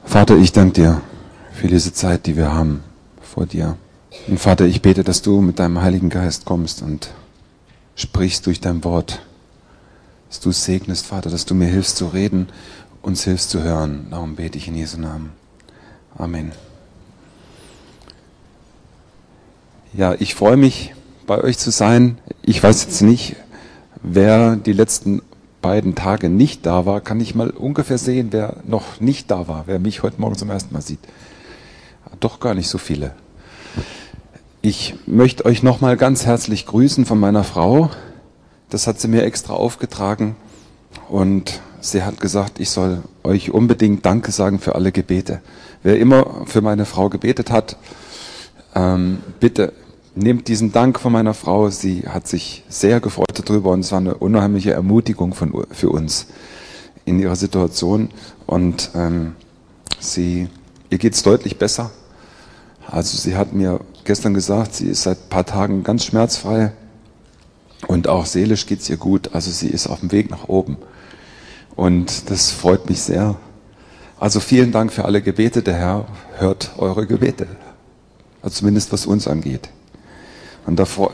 Vater, ich danke dir für diese Zeit, die wir haben vor dir. Und Vater, ich bete, dass du mit deinem Heiligen Geist kommst und sprichst durch dein Wort. Dass du es segnest, Vater, dass du mir hilfst zu reden, uns hilfst zu hören. Darum bete ich in Jesu Namen. Amen. Ja, ich freue mich, bei euch zu sein. Ich weiß jetzt nicht, wer die letzten beiden Tage nicht da war. Kann ich mal ungefähr sehen, wer noch nicht da war, wer mich heute Morgen zum ersten Mal sieht. Doch gar nicht so viele. Ich möchte euch nochmal ganz herzlich grüßen von meiner Frau. Das hat sie mir extra aufgetragen und sie hat gesagt, ich soll euch unbedingt Danke sagen für alle Gebete. Wer immer für meine Frau gebetet hat, bitte nehmt diesen Dank von meiner Frau. Sie hat sich sehr gefreut darüber und es war eine unheimliche Ermutigung für uns in ihrer Situation. Und ihr geht es deutlich besser. Also sie hat mir gestern gesagt, sie ist seit ein paar Tagen ganz schmerzfrei und auch seelisch geht es ihr gut. Also sie ist auf dem Weg nach oben. Und das freut mich sehr. Also vielen Dank für alle Gebete. Der Herr hört eure Gebete. Also zumindest was uns angeht. Und da freue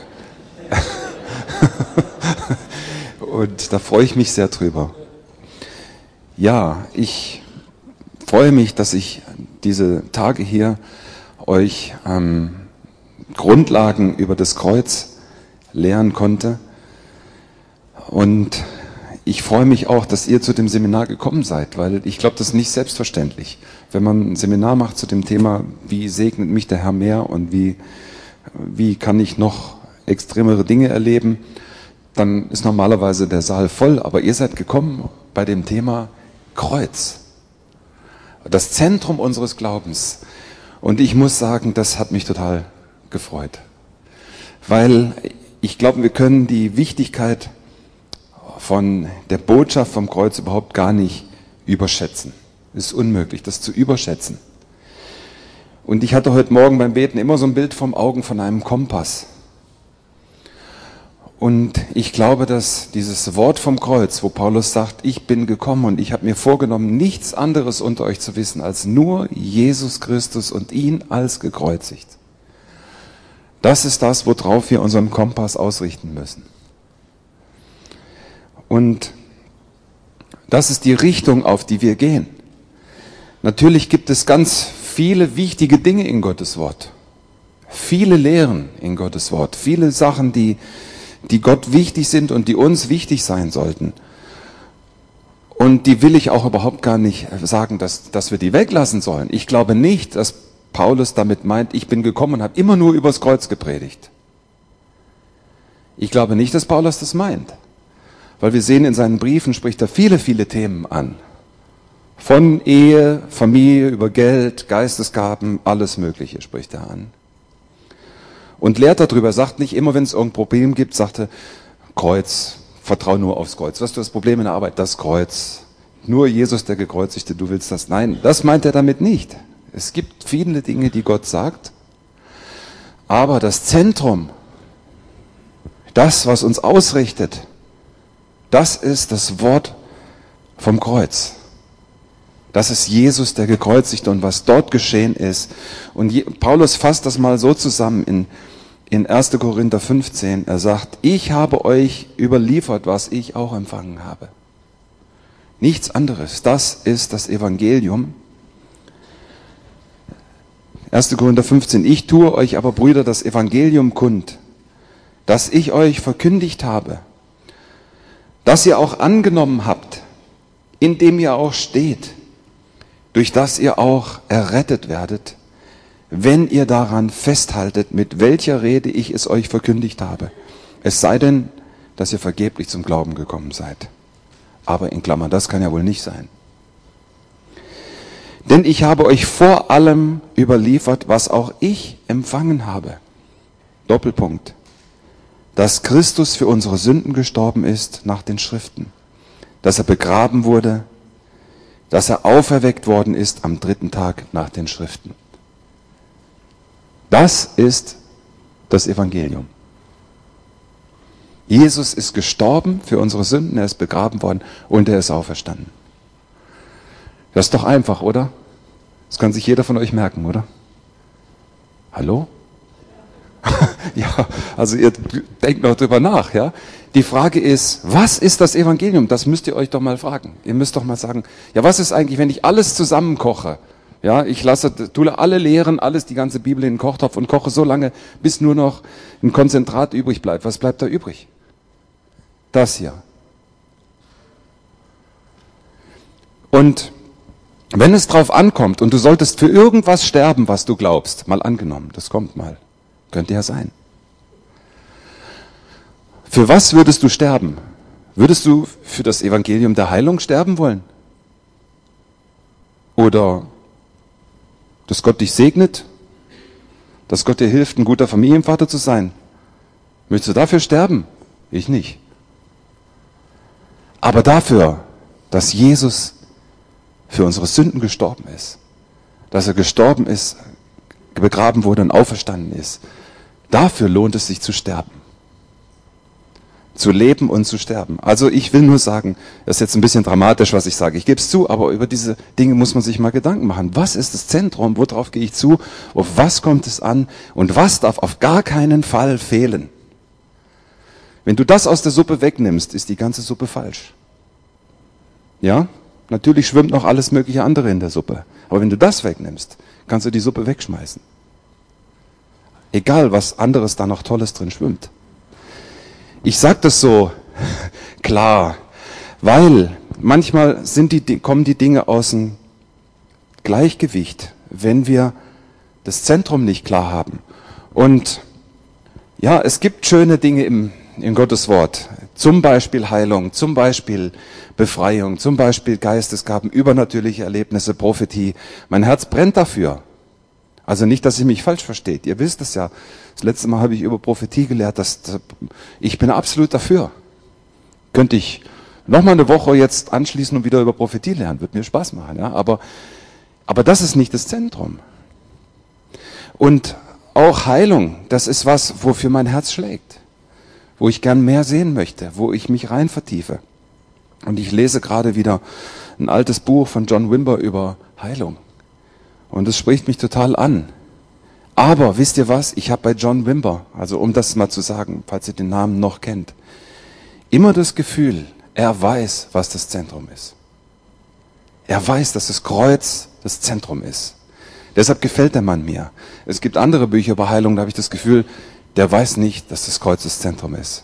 ich mich sehr drüber. Ja, ich freue mich, dass ich diese Tage hier euch Grundlagen über das Kreuz lehren konnte. Und ich freue mich auch, dass ihr zu dem Seminar gekommen seid, weil ich glaube, das ist nicht selbstverständlich. Wenn man ein Seminar macht zu dem Thema, wie segnet mich der Herr mehr und wie kann ich noch extremere Dinge erleben, dann ist normalerweise der Saal voll. Aber ihr seid gekommen bei dem Thema Kreuz. Das Zentrum unseres Glaubens. Und ich muss sagen, das hat mich total gefreut. Weil ich glaube, wir können die Wichtigkeit von der Botschaft vom Kreuz überhaupt gar nicht überschätzen. Es ist unmöglich, das zu überschätzen. Und ich hatte heute Morgen beim Beten immer so ein Bild vom Augen von einem Kompass. Und ich glaube, dass dieses Wort vom Kreuz, wo Paulus sagt, ich bin gekommen und ich habe mir vorgenommen, nichts anderes unter euch zu wissen, als nur Jesus Christus und ihn als gekreuzigt. Das ist das, worauf wir unseren Kompass ausrichten müssen. Und das ist die Richtung, auf die wir gehen. Natürlich gibt es ganz viele wichtige Dinge in Gottes Wort. Viele Lehren in Gottes Wort. Viele Sachen, die Gott wichtig sind und die uns wichtig sein sollten. Und die will ich auch überhaupt gar nicht sagen, dass wir die weglassen sollen. Ich glaube nicht, dass Paulus damit meint, ich bin gekommen und habe immer nur übers Kreuz gepredigt. Ich glaube nicht, dass Paulus das meint. Weil wir sehen, in seinen Briefen spricht er viele, viele Themen an. Von Ehe, Familie, über Geld, Geistesgaben, alles Mögliche spricht er an. Und lehrt darüber, sagt nicht immer, wenn es irgendein Problem gibt, sagt er, Kreuz, vertrau nur aufs Kreuz. Was ist das Problem in der Arbeit? Das Kreuz. Nur Jesus, der Gekreuzigte, du willst das. Nein, das meint er damit nicht. Es gibt viele Dinge, die Gott sagt, aber das Zentrum, das, was uns ausrichtet, das ist das Wort vom Kreuz. Das ist Jesus, der Gekreuzigte und was dort geschehen ist. Und Paulus fasst das mal so zusammen in 1. Korinther 15. Er sagt, ich habe euch überliefert, was ich auch empfangen habe. Nichts anderes. Das ist das Evangelium. 1. Korinther 15. Ich tue euch aber, Brüder, das Evangelium kund, das ich euch verkündigt habe, das ihr auch angenommen habt, in dem ihr auch steht, durch das ihr auch errettet werdet, wenn ihr daran festhaltet, mit welcher Rede ich es euch verkündigt habe. Es sei denn, dass ihr vergeblich zum Glauben gekommen seid. Aber in Klammern, das kann ja wohl nicht sein. Denn ich habe euch vor allem überliefert, was auch ich empfangen habe. Doppelpunkt. Dass Christus für unsere Sünden gestorben ist nach den Schriften, dass er begraben wurde, dass er auferweckt worden ist am 3. Tag nach den Schriften. Das ist das Evangelium. Jesus ist gestorben für unsere Sünden, er ist begraben worden und er ist auferstanden. Das ist doch einfach, oder? Das kann sich jeder von euch merken, oder? Hallo? Ja, also ihr denkt noch drüber nach, ja. Die Frage ist, was ist das Evangelium? Das müsst ihr euch doch mal fragen. Ihr müsst doch mal sagen, ja, was ist eigentlich, wenn ich alles zusammenkoche? Ja, ich tue alle Lehren, alles, die ganze Bibel in den Kochtopf und koche so lange, bis nur noch ein Konzentrat übrig bleibt. Was bleibt da übrig? Das hier. Und wenn es drauf ankommt und du solltest für irgendwas sterben, was du glaubst, mal angenommen, das kommt mal, könnte ja sein. Für was würdest du sterben? Würdest du für das Evangelium der Heilung sterben wollen? Oder dass Gott dich segnet? Dass Gott dir hilft, ein guter Familienvater zu sein? Möchtest du dafür sterben? Ich nicht. Aber dafür, dass Jesus für unsere Sünden gestorben ist, dass er gestorben ist, begraben wurde und auferstanden ist, dafür lohnt es sich zu sterben. Zu leben und zu sterben. Also ich will nur sagen, das ist jetzt ein bisschen dramatisch, was ich sage. Ich gebe es zu, aber über diese Dinge muss man sich mal Gedanken machen. Was ist das Zentrum? Worauf gehe ich zu? Auf was kommt es an? Und was darf auf gar keinen Fall fehlen? Wenn du das aus der Suppe wegnimmst, ist die ganze Suppe falsch. Ja? Natürlich schwimmt noch alles mögliche andere in der Suppe. Aber wenn du das wegnimmst, kannst du die Suppe wegschmeißen. Egal, was anderes da noch Tolles drin schwimmt. Ich sage das so klar, weil manchmal kommen die Dinge aus dem Gleichgewicht, wenn wir das Zentrum nicht klar haben. Und ja, es gibt schöne Dinge in Gottes Wort. Zum Beispiel Heilung, zum Beispiel Befreiung, zum Beispiel Geistesgaben, übernatürliche Erlebnisse, Prophetie. Mein Herz brennt dafür. Also nicht, dass ihr mich falsch versteht. Ihr wisst es ja. Das letzte Mal habe ich über Prophetie gelehrt. Ich bin absolut dafür. Könnte ich noch mal eine Woche jetzt anschließen und wieder über Prophetie lernen. Wird mir Spaß machen. Ja? Aber das ist nicht das Zentrum. Und auch Heilung, das ist was, wofür mein Herz schlägt. Wo ich gern mehr sehen möchte. Wo ich mich rein vertiefe. Und ich lese gerade wieder ein altes Buch von John Wimber über Heilung. Und es spricht mich total an. Aber wisst ihr was? Ich habe bei John Wimber, also um das mal zu sagen, falls ihr den Namen noch kennt, immer das Gefühl, er weiß, was das Zentrum ist. Er weiß, dass das Kreuz das Zentrum ist. Deshalb gefällt der Mann mir. Es gibt andere Bücher über Heilung, da habe ich das Gefühl, der weiß nicht, dass das Kreuz das Zentrum ist.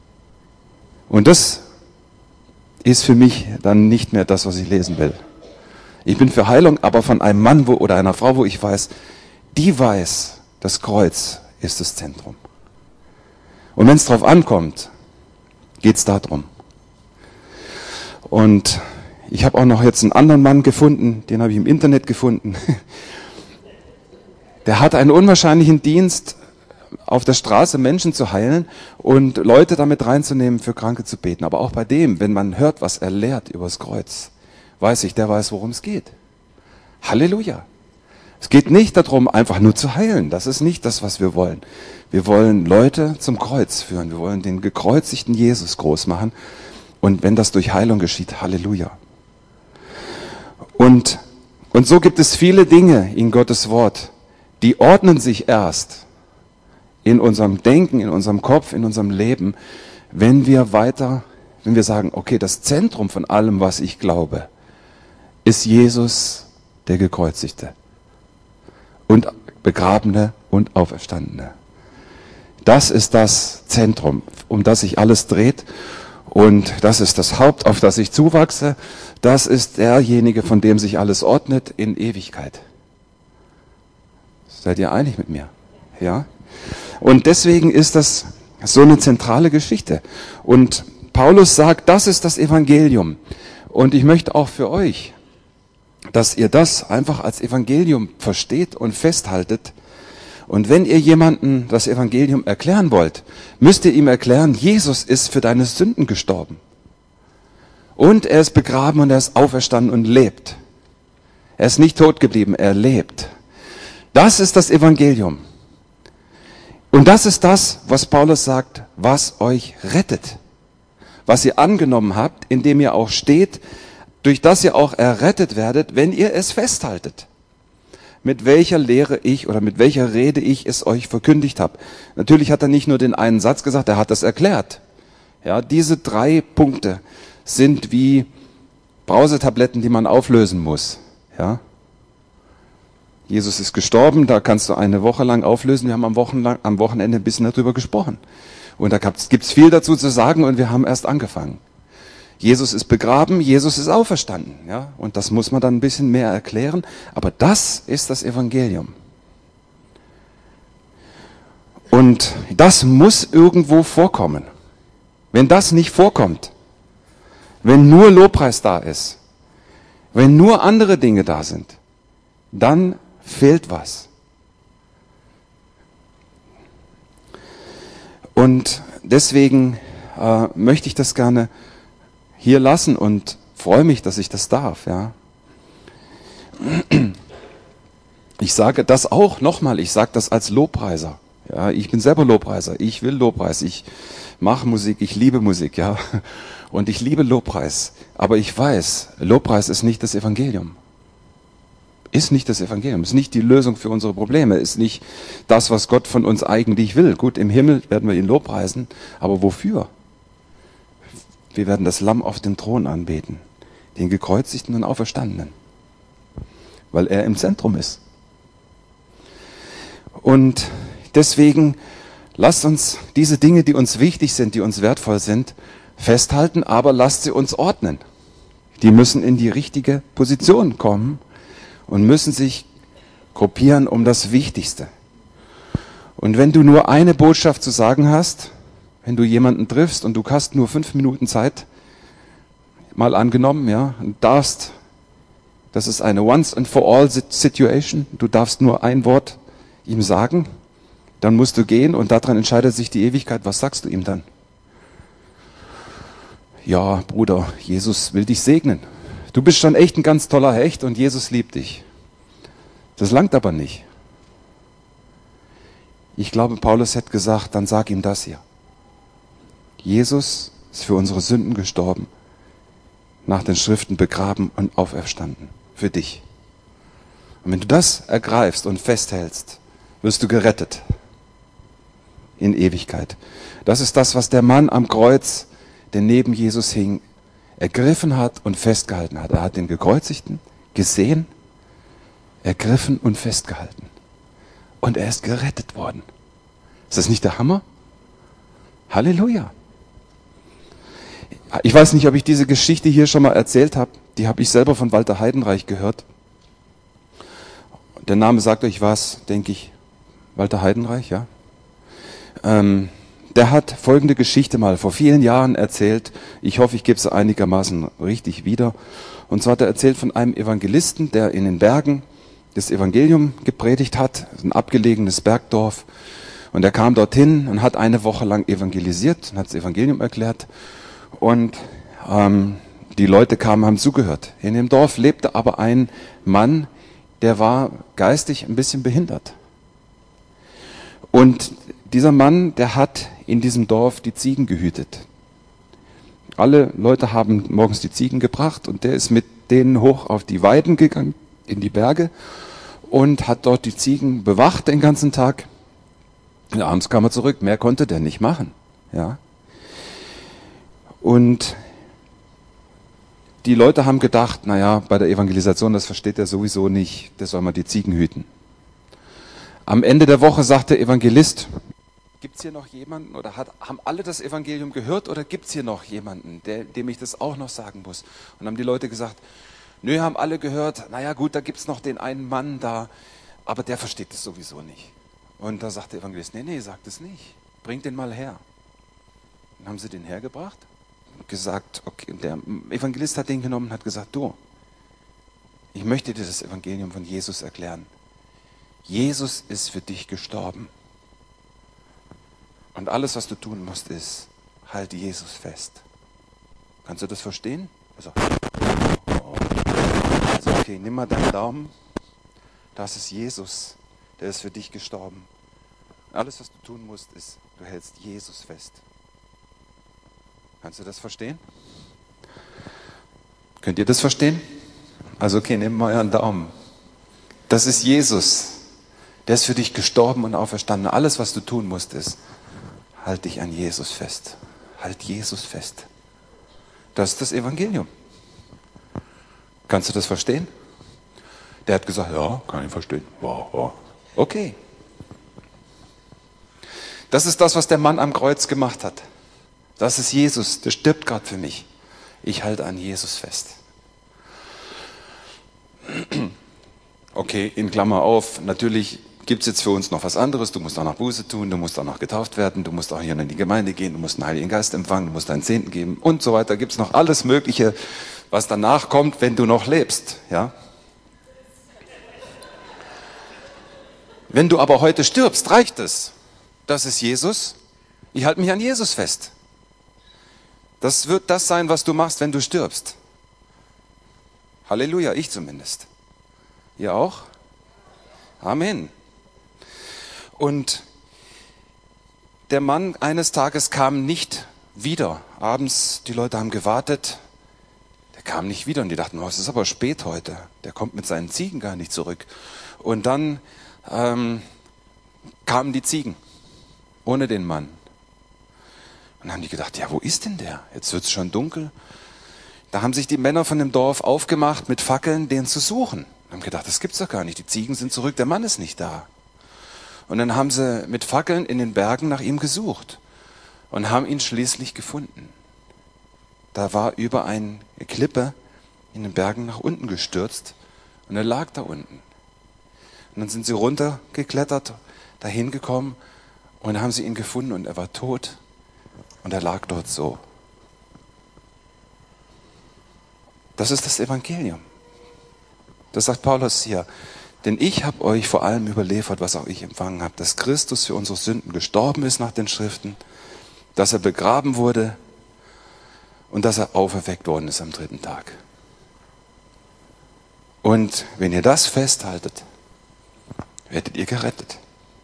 Und das ist für mich dann nicht mehr das, was ich lesen will. Ich bin für Heilung, aber von einem Mann oder einer Frau, wo ich weiß, die weiß, das Kreuz ist das Zentrum. Und wenn es drauf ankommt, geht es darum. Und ich habe auch noch jetzt einen anderen Mann gefunden, den habe ich im Internet gefunden. Der hat einen unwahrscheinlichen Dienst, auf der Straße Menschen zu heilen und Leute damit reinzunehmen, für Kranke zu beten. Aber auch bei dem, wenn man hört, was er lehrt über das Kreuz, weiß ich, der weiß, worum es geht. Halleluja. Es geht nicht darum, einfach nur zu heilen. Das ist nicht das, was wir wollen. Wir wollen Leute zum Kreuz führen. Wir wollen den gekreuzigten Jesus groß machen. Und wenn das durch Heilung geschieht, Halleluja. Und so gibt es viele Dinge in Gottes Wort, die ordnen sich erst in unserem Denken, in unserem Kopf, in unserem Leben, wenn wir sagen, okay, das Zentrum von allem, was ich glaube, ist Jesus, der Gekreuzigte und Begrabene und Auferstandene. Das ist das Zentrum, um das sich alles dreht und das ist das Haupt, auf das ich zuwachse. Das ist derjenige, von dem sich alles ordnet in Ewigkeit. Seid ihr einig mit mir? Ja? Und deswegen ist das so eine zentrale Geschichte. Und Paulus sagt, das ist das Evangelium. Und ich möchte auch für euch, dass ihr das einfach als Evangelium versteht und festhaltet. Und wenn ihr jemandem das Evangelium erklären wollt, müsst ihr ihm erklären, Jesus ist für deine Sünden gestorben. Und er ist begraben und er ist auferstanden und lebt. Er ist nicht tot geblieben, er lebt. Das ist das Evangelium. Und das ist das, was Paulus sagt, was euch rettet. Was ihr angenommen habt, indem ihr auch steht, durch das ihr auch errettet werdet, wenn ihr es festhaltet. mit welcher Lehre ich oder mit welcher Rede ich es euch verkündigt habe. Natürlich hat er nicht nur den einen Satz gesagt, er hat das erklärt. Ja, diese 3 Punkte sind wie Brausetabletten, die man auflösen muss. Ja. Jesus ist gestorben, da kannst du eine Woche lang auflösen. Wir haben am Wochenende ein bisschen darüber gesprochen. Und da gibt's viel dazu zu sagen und wir haben erst angefangen. Jesus ist begraben, Jesus ist auferstanden. Ja? Und das muss man dann ein bisschen mehr erklären. Aber das ist das Evangelium. Und das muss irgendwo vorkommen. Wenn das nicht vorkommt, wenn nur Lobpreis da ist, wenn nur andere Dinge da sind, dann fehlt was. Und deswegen möchte ich das gerne hier lassen und freue mich, dass ich das darf. Ja. Ich sage das auch nochmal, ich sage das als Lobpreiser. Ja, ich bin selber Lobpreiser, ich will Lobpreis, ich mache Musik, ich liebe Musik, ja, und ich liebe Lobpreis. Aber ich weiß, Lobpreis ist nicht das Evangelium. Ist nicht das Evangelium, ist nicht die Lösung für unsere Probleme, ist nicht das, was Gott von uns eigentlich will. Gut, im Himmel werden wir ihn lobpreisen, aber wofür? Wir werden das Lamm auf dem Thron anbeten, den Gekreuzigten und Auferstandenen, weil er im Zentrum ist. Und deswegen lasst uns diese Dinge, die uns wichtig sind, die uns wertvoll sind, festhalten, aber lasst sie uns ordnen. Die müssen in die richtige Position kommen und müssen sich gruppieren um das Wichtigste. Und wenn du nur eine Botschaft zu sagen hast, wenn du jemanden triffst und du hast nur 5 Minuten Zeit, mal angenommen, ja, und darfst, das ist eine once and for all Situation, du darfst nur ein Wort ihm sagen, dann musst du gehen und daran entscheidet sich die Ewigkeit. Was sagst du ihm dann? Ja, Bruder, Jesus will dich segnen. Du bist schon echt ein ganz toller Hecht und Jesus liebt dich. Das langt aber nicht. Ich glaube, Paulus hätte gesagt, dann sag ihm das hier. Jesus ist für unsere Sünden gestorben, nach den Schriften begraben und auferstanden. Für dich. Und wenn du das ergreifst und festhältst, wirst du gerettet. In Ewigkeit. Das ist das, was der Mann am Kreuz, der neben Jesus hing, ergriffen hat und festgehalten hat. Er hat den Gekreuzigten gesehen, ergriffen und festgehalten. Und er ist gerettet worden. Ist das nicht der Hammer? Halleluja. Ich weiß nicht, ob ich diese Geschichte hier schon mal erzählt habe. Die habe ich selber von Walter Heidenreich gehört. Der Name sagt euch was, denke ich. Walter Heidenreich, ja. Der hat folgende Geschichte mal vor vielen Jahren erzählt. Ich hoffe, ich gebe sie einigermaßen richtig wieder. Und zwar hat er erzählt von einem Evangelisten, der in den Bergen das Evangelium gepredigt hat. Ein abgelegenes Bergdorf. Und er kam dorthin und hat eine Woche lang evangelisiert und hat das Evangelium erklärt. Und die Leute kamen, haben zugehört. In dem Dorf lebte aber ein Mann, der war geistig ein bisschen behindert. Und dieser Mann, der hat in diesem Dorf die Ziegen gehütet. Alle Leute haben morgens die Ziegen gebracht und der ist mit denen hoch auf die Weiden gegangen, in die Berge und hat dort die Ziegen bewacht den ganzen Tag. Und abends kam er zurück, mehr konnte der nicht machen. Ja. Und die Leute haben gedacht, naja, bei der Evangelisation, das versteht er sowieso nicht, der soll mal die Ziegen hüten. Am Ende der Woche sagt der Evangelist, gibt es hier noch jemanden oder haben alle das Evangelium gehört oder gibt es hier noch jemanden, dem ich das auch noch sagen muss? Und haben die Leute gesagt, nö, haben alle gehört, naja gut, da gibt es noch den einen Mann da, aber der versteht das sowieso nicht. Und da sagt der Evangelist, nee, sagt es nicht, bringt den mal her. Dann haben sie den hergebracht und gesagt, okay, der Evangelist hat den genommen und hat gesagt, du, ich möchte dir das Evangelium von Jesus erklären. Jesus ist für dich gestorben. Und alles, was du tun musst, ist, halte Jesus fest. Kannst du das verstehen? Also okay, nimm mal deinen Daumen. Das ist Jesus, der ist für dich gestorben. Alles, was du tun musst, ist, du hältst Jesus fest. Kannst du das verstehen? Könnt ihr das verstehen? Also okay, nehmt mal euren Daumen. Das ist Jesus. Der ist für dich gestorben und auferstanden. Alles, was du tun musst, ist, halt dich an Jesus fest. Halt Jesus fest. Das ist das Evangelium. Kannst du das verstehen? Der hat gesagt, ja, kann ich verstehen. Wow. Okay. Das ist das, was der Mann am Kreuz gemacht hat. Das ist Jesus, der stirbt gerade für mich. Ich halte an Jesus fest. Okay, in Klammer auf, natürlich gibt es jetzt für uns noch was anderes. Du musst auch noch Buße tun, du musst auch noch getauft werden, du musst auch hier in die Gemeinde gehen, du musst den Heiligen Geist empfangen, du musst deinen Zehnten geben und so weiter. Gibt es noch alles Mögliche, was danach kommt, wenn du noch lebst. Ja? Wenn du aber heute stirbst, reicht es. Das ist Jesus. Ich halte mich an Jesus fest. Das wird das sein, was du machst, wenn du stirbst. Halleluja, ich zumindest. Ihr auch? Amen. Und der Mann eines Tages kam nicht wieder. Abends, die Leute haben gewartet. Der kam nicht wieder und die dachten, oh, es ist aber spät heute. Der kommt mit seinen Ziegen gar nicht zurück. Und dann kamen die Ziegen ohne den Mann. Und dann haben die gedacht, ja, wo ist denn der? Jetzt wird es schon dunkel. Da haben sich die Männer von dem Dorf aufgemacht, mit Fackeln den zu suchen. Haben gedacht, das gibt's doch gar nicht. Die Ziegen sind zurück, der Mann ist nicht da. Und dann haben sie mit Fackeln in den Bergen nach ihm gesucht und haben ihn schließlich gefunden. Da war über eine Klippe in den Bergen nach unten gestürzt und er lag da unten. Und dann sind sie runtergeklettert, dahin gekommen und haben sie ihn gefunden und er war tot und er lag dort so. Das ist das Evangelium. Das sagt Paulus hier. Denn ich habe euch vor allem überliefert, was auch ich empfangen habe, dass Christus für unsere Sünden gestorben ist nach den Schriften, dass er begraben wurde und dass er auferweckt worden ist am 3. Tag. Und wenn ihr das festhaltet, werdet ihr gerettet.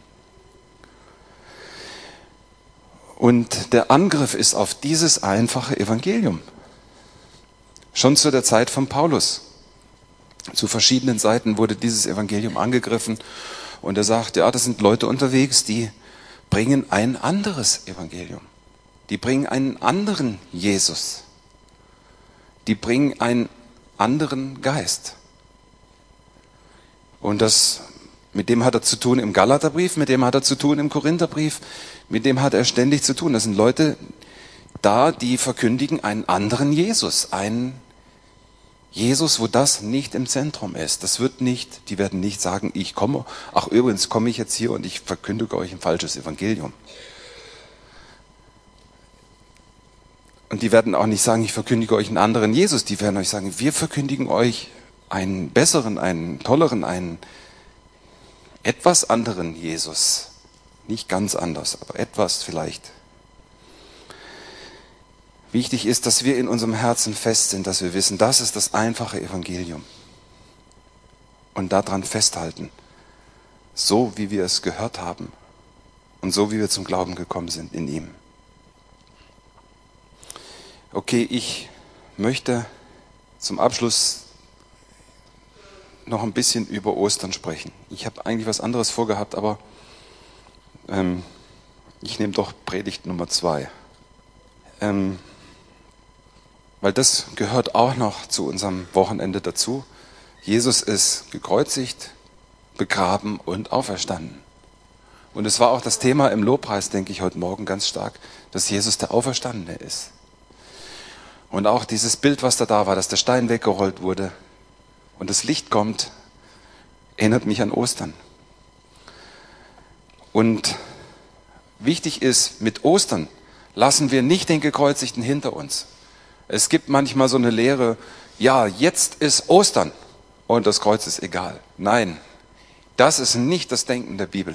Und der Angriff ist auf dieses einfache Evangelium. Schon zu der Zeit von Paulus. Zu verschiedenen Seiten wurde dieses Evangelium angegriffen und er sagt, ja, das sind Leute unterwegs, die bringen ein anderes Evangelium. Die bringen einen anderen Jesus. Die bringen einen anderen Geist. Und mit dem hat er zu tun im Galaterbrief, mit dem hat er zu tun im Korintherbrief, mit dem hat er ständig zu tun. Das sind Leute da, die verkündigen einen anderen Jesus, einen Jesus, wo das nicht im Zentrum ist. Das wird nicht, die werden nicht sagen, ich komme, ach übrigens komme ich jetzt hier und ich verkündige euch ein falsches Evangelium. Und die werden auch nicht sagen, ich verkündige euch einen anderen Jesus. Die werden euch sagen, wir verkündigen euch einen besseren, einen tolleren, einen etwas anderen Jesus. Nicht ganz anders, aber etwas vielleicht. Wichtig ist, dass wir in unserem Herzen fest sind, dass wir wissen, das ist das einfache Evangelium. Und daran festhalten, so wie wir es gehört haben und so wie wir zum Glauben gekommen sind in ihm. Okay, ich möchte zum Abschluss noch ein bisschen über Ostern sprechen. Ich habe eigentlich was anderes vorgehabt, aber ich nehme doch Predigt Nummer 2. Weil das gehört auch noch zu unserem Wochenende dazu. Jesus ist gekreuzigt, begraben und auferstanden. Und es war auch das Thema im Lobpreis, denke ich, heute Morgen ganz stark, dass Jesus der Auferstandene ist. Und auch dieses Bild, was da war, dass der Stein weggerollt wurde und das Licht kommt, erinnert mich an Ostern. Und wichtig ist, mit Ostern lassen wir nicht den Gekreuzigten hinter uns. Es gibt manchmal so eine Lehre, ja, jetzt ist Ostern und das Kreuz ist egal. Nein, das ist nicht das Denken der Bibel.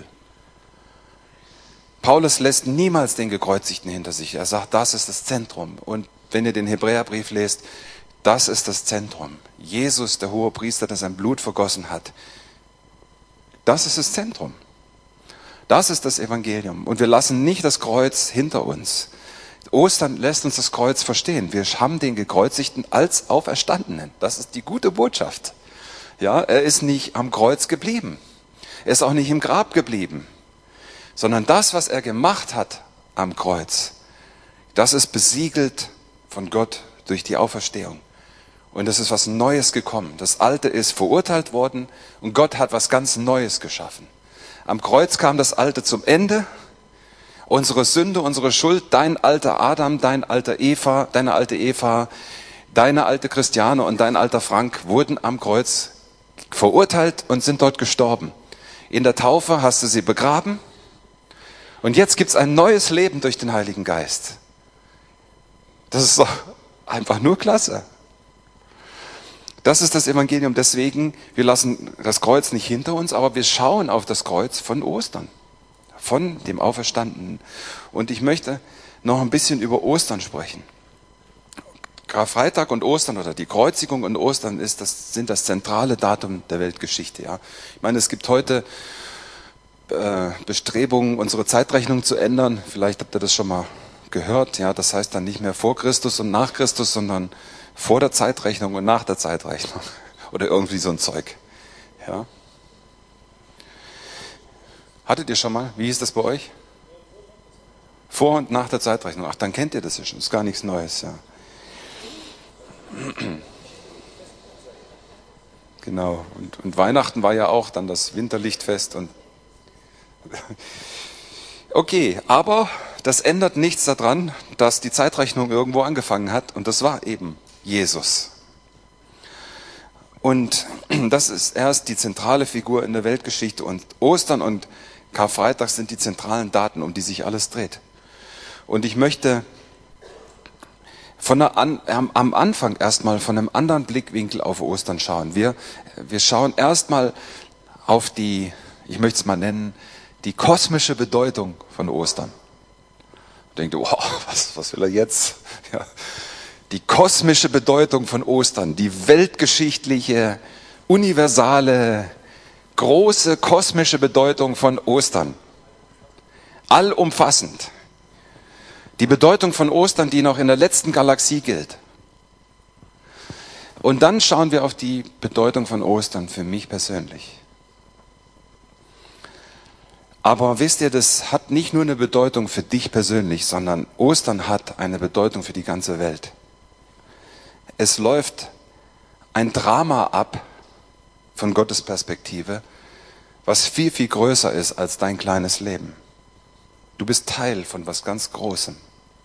Paulus lässt niemals den Gekreuzigten hinter sich. Er sagt, das ist das Zentrum. Und wenn ihr den Hebräerbrief lest, das ist das Zentrum. Jesus, der hohe Priester, der sein Blut vergossen hat. Das ist das Zentrum. Das ist das Evangelium. Und wir lassen nicht das Kreuz hinter uns. Ostern lässt uns das Kreuz verstehen. Wir haben den Gekreuzigten als Auferstandenen. Das ist die gute Botschaft. Ja, er ist nicht am Kreuz geblieben. Er ist auch nicht im Grab geblieben. Sondern das, was er gemacht hat am Kreuz, das ist besiegelt von Gott durch die Auferstehung. Und es ist was Neues gekommen. Das Alte ist verurteilt worden und Gott hat was ganz Neues geschaffen. Am Kreuz kam das Alte zum Ende. Unsere Sünde, unsere Schuld, dein alter Adam, deine alte Eva, deine alte Christiane und dein alter Frank wurden am Kreuz verurteilt und sind dort gestorben. In der Taufe hast du sie begraben und jetzt gibt es ein neues Leben durch den Heiligen Geist. Das ist doch einfach nur klasse. Das ist das Evangelium. Deswegen, wir lassen das Kreuz nicht hinter uns, aber wir schauen auf das Kreuz von Ostern, von dem Auferstandenen. Und ich möchte noch ein bisschen über Ostern sprechen. Karfreitag und Ostern oder die Kreuzigung und Ostern sind das zentrale Datum der Weltgeschichte. Ja. Ich meine, es gibt heute Bestrebungen, unsere Zeitrechnung zu ändern. Vielleicht habt ihr das schon mal gehört. Ja, das heißt dann nicht mehr vor Christus und nach Christus, sondern vor der Zeitrechnung und nach der Zeitrechnung. Oder irgendwie so ein Zeug. Ja. Hattet ihr schon mal? Wie hieß das bei euch? Vor und nach der Zeitrechnung. Ach, dann kennt ihr das ja schon. Das ist gar nichts Neues. Ja. Genau. Und Weihnachten war ja auch dann das Winterlichtfest. Okay, aber das ändert nichts daran, dass die Zeitrechnung irgendwo angefangen hat. Und das war eben Jesus. Und das ist erst die zentrale Figur in der Weltgeschichte. Und Ostern und Karfreitag sind die zentralen Daten, um die sich alles dreht. Und ich möchte am Anfang erstmal von einem anderen Blickwinkel auf Ostern schauen. Wir schauen erstmal auf ich möchte es mal nennen, die kosmische Bedeutung von Ostern. Ich denke, wow, was will er jetzt? Ja. Die kosmische Bedeutung von Ostern, die weltgeschichtliche, universale, große kosmische Bedeutung von Ostern. Allumfassend. Die Bedeutung von Ostern, die noch in der letzten Galaxie gilt. Und dann schauen wir auf die Bedeutung von Ostern für mich persönlich. Aber wisst ihr, das hat nicht nur eine Bedeutung für dich persönlich, sondern Ostern hat eine Bedeutung für die ganze Welt. Es läuft ein Drama ab von Gottes Perspektive, was viel, viel größer ist als dein kleines Leben. Du bist Teil von was ganz Großem.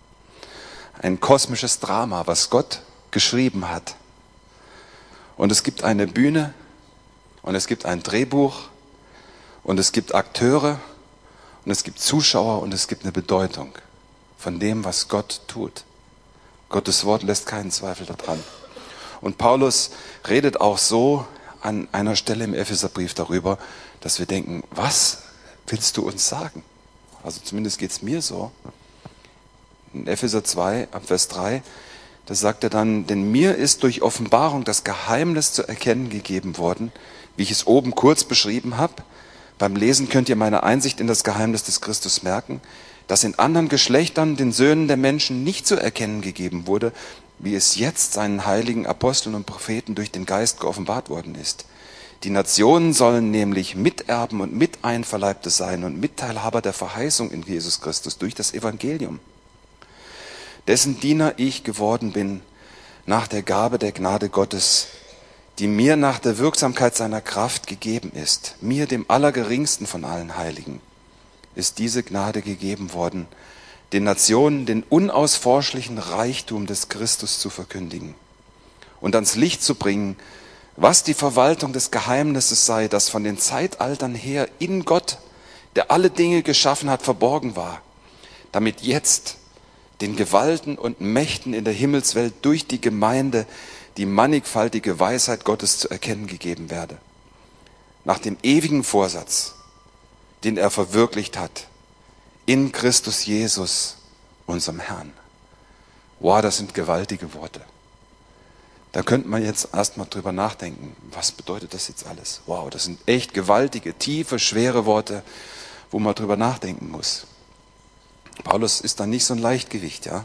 Ein kosmisches Drama, was Gott geschrieben hat. Und es gibt eine Bühne und es gibt ein Drehbuch und es gibt Akteure und es gibt Zuschauer und es gibt eine Bedeutung von dem, was Gott tut. Gottes Wort lässt keinen Zweifel daran. Und Paulus redet auch so an einer Stelle im Epheserbrief darüber, dass wir denken, was willst du uns sagen? Also zumindest geht es mir so. In Epheser 2, ab Vers 3, da sagt er dann, denn mir ist durch Offenbarung das Geheimnis zu erkennen gegeben worden, wie ich es oben kurz beschrieben habe. Beim Lesen könnt ihr meine Einsicht in das Geheimnis des Christus merken, dass in anderen Geschlechtern den Söhnen der Menschen nicht zu erkennen gegeben wurde, wie es jetzt seinen heiligen Aposteln und Propheten durch den Geist geoffenbart worden ist. Die Nationen sollen nämlich Miterben und Miteinverleibte sein und Mitteilhaber der Verheißung in Jesus Christus durch das Evangelium, dessen Diener ich geworden bin nach der Gabe der Gnade Gottes, die mir nach der Wirksamkeit seiner Kraft gegeben ist. Mir, dem Allergeringsten von allen Heiligen, ist diese Gnade gegeben worden, den Nationen den unausforschlichen Reichtum des Christus zu verkündigen und ans Licht zu bringen, was die Verwaltung des Geheimnisses sei, das von den Zeitaltern her in Gott, der alle Dinge geschaffen hat, verborgen war, damit jetzt den Gewalten und Mächten in der Himmelswelt durch die Gemeinde die mannigfaltige Weisheit Gottes zu erkennen gegeben werde. Nach dem ewigen Vorsatz, den er verwirklicht hat, in Christus Jesus, unserem Herrn. Wow, das sind gewaltige Worte. Da könnte man jetzt erstmal drüber nachdenken, was bedeutet das jetzt alles? Wow, das sind echt gewaltige, tiefe, schwere Worte, wo man drüber nachdenken muss. Paulus ist da nicht so ein Leichtgewicht, ja.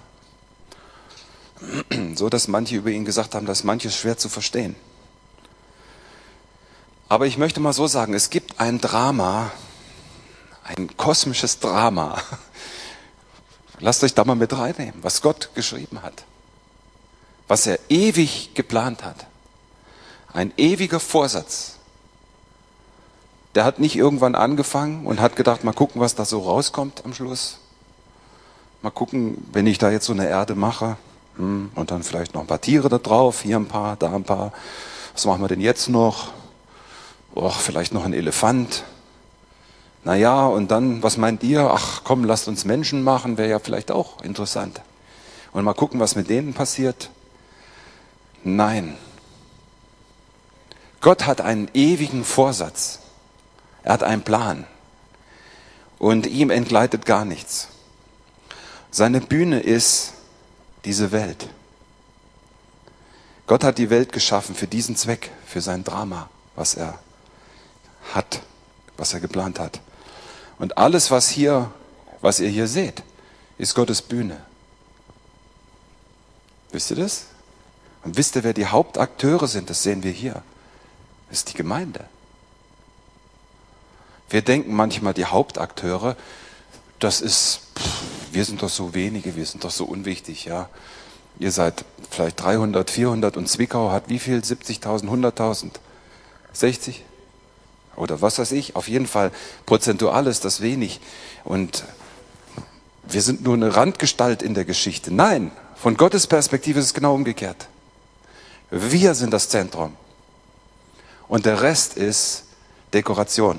So, dass manche über ihn gesagt haben, dass manches schwer zu verstehen. Aber ich möchte mal so sagen, es gibt ein Drama, ein kosmisches Drama. Lasst euch da mal mit reinnehmen, was Gott geschrieben hat. Was er ewig geplant hat. Ein ewiger Vorsatz. Der hat nicht irgendwann angefangen und hat gedacht, mal gucken, was da so rauskommt am Schluss. Mal gucken, wenn ich da jetzt so eine Erde mache, und dann vielleicht noch ein paar Tiere da drauf, hier ein paar, da ein paar. Was machen wir denn jetzt noch? Vielleicht noch ein Elefant. Naja, und dann, was meint ihr? Ach komm, lasst uns Menschen machen, wäre ja vielleicht auch interessant. Und mal gucken, was mit denen passiert. Nein. Gott hat einen ewigen Vorsatz. Er hat einen Plan. Und ihm entgleitet gar nichts. Seine Bühne ist diese Welt. Gott hat die Welt geschaffen für diesen Zweck, für sein Drama, was er hat, was er geplant hat. Und alles, was ihr hier seht, ist Gottes Bühne. Wisst ihr das? Und wisst ihr, wer die Hauptakteure sind? Das sehen wir hier. Das ist die Gemeinde. Wir denken manchmal, die Hauptakteure, das ist, wir sind doch so wenige, wir sind doch so unwichtig, ja. Ihr seid vielleicht 300, 400 und Zwickau hat wie viel? 70.000, 100.000? 60? Oder was weiß ich? Auf jeden Fall prozentual ist das wenig. Und wir sind nur eine Randgestalt in der Geschichte. Nein, von Gottes Perspektive ist es genau umgekehrt. Wir sind das Zentrum. Und der Rest ist Dekoration.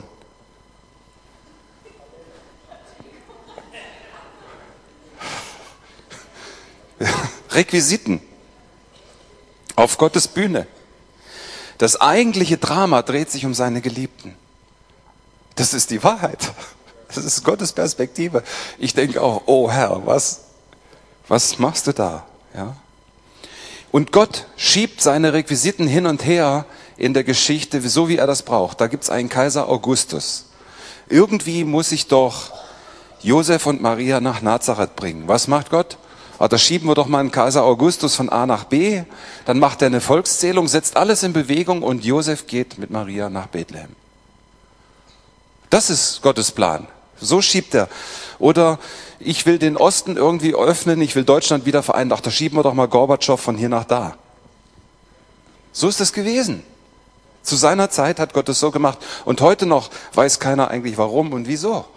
Requisiten auf Gottes Bühne. Das eigentliche Drama dreht sich um seine Geliebten. Das ist die Wahrheit. Das ist Gottes Perspektive. Ich denke auch, oh Herr, was machst du da? Ja? Und Gott schiebt seine Requisiten hin und her in der Geschichte, so wie er das braucht. Da gibt es einen Kaiser Augustus. Irgendwie muss ich doch Josef und Maria nach Nazareth bringen. Was macht Gott? Da schieben wir doch mal einen Kaiser Augustus von A nach B, dann macht er eine Volkszählung, setzt alles in Bewegung und Josef geht mit Maria nach Bethlehem. Das ist Gottes Plan. So schiebt er. Oder ich will den Osten irgendwie öffnen, ich will Deutschland wieder vereinen. Da schieben wir doch mal Gorbatschow von hier nach da. So ist es gewesen. Zu seiner Zeit hat Gott es so gemacht. Und heute noch weiß keiner eigentlich warum und wieso.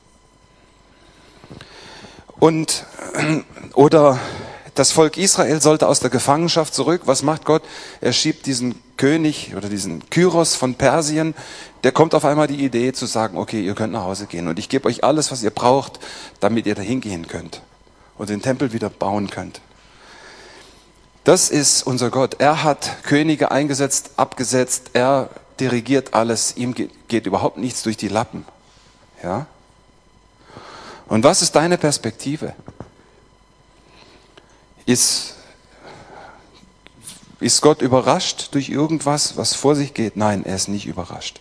Oder das Volk Israel sollte aus der Gefangenschaft zurück. Was macht Gott? Er schiebt diesen König oder diesen Kyros von Persien, der kommt auf einmal die Idee zu sagen, okay, ihr könnt nach Hause gehen und ich gebe euch alles, was ihr braucht, damit ihr dahin gehen könnt und den Tempel wieder bauen könnt. Das ist unser Gott. Er hat Könige eingesetzt, abgesetzt, er dirigiert alles, ihm geht überhaupt nichts durch die Lappen. Ja? Und was ist deine Perspektive? Ist Gott überrascht durch irgendwas, was vor sich geht? Nein, er ist nicht überrascht.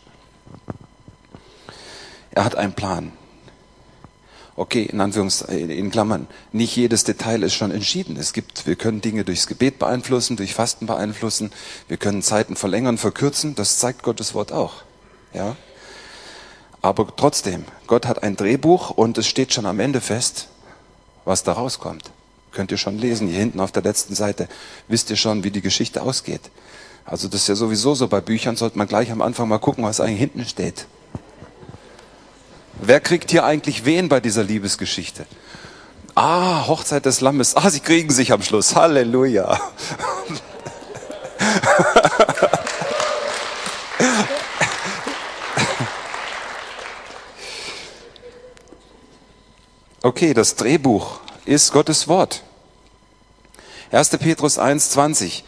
Er hat einen Plan. Okay, in Klammern, nicht jedes Detail ist schon entschieden. Wir können Dinge durchs Gebet beeinflussen, durch Fasten beeinflussen, wir können Zeiten verlängern, verkürzen, das zeigt Gottes Wort auch. Ja? Aber trotzdem, Gott hat ein Drehbuch und es steht schon am Ende fest, was da rauskommt. Könnt ihr schon lesen, hier hinten auf der letzten Seite, wisst ihr schon, wie die Geschichte ausgeht. Also das ist ja sowieso so, bei Büchern sollte man gleich am Anfang mal gucken, was eigentlich hinten steht. Wer kriegt hier eigentlich wen bei dieser Liebesgeschichte? Hochzeit des Lammes. Sie kriegen sich am Schluss. Halleluja. Okay, das Drehbuch ist Gottes Wort. 1. Petrus 1,20.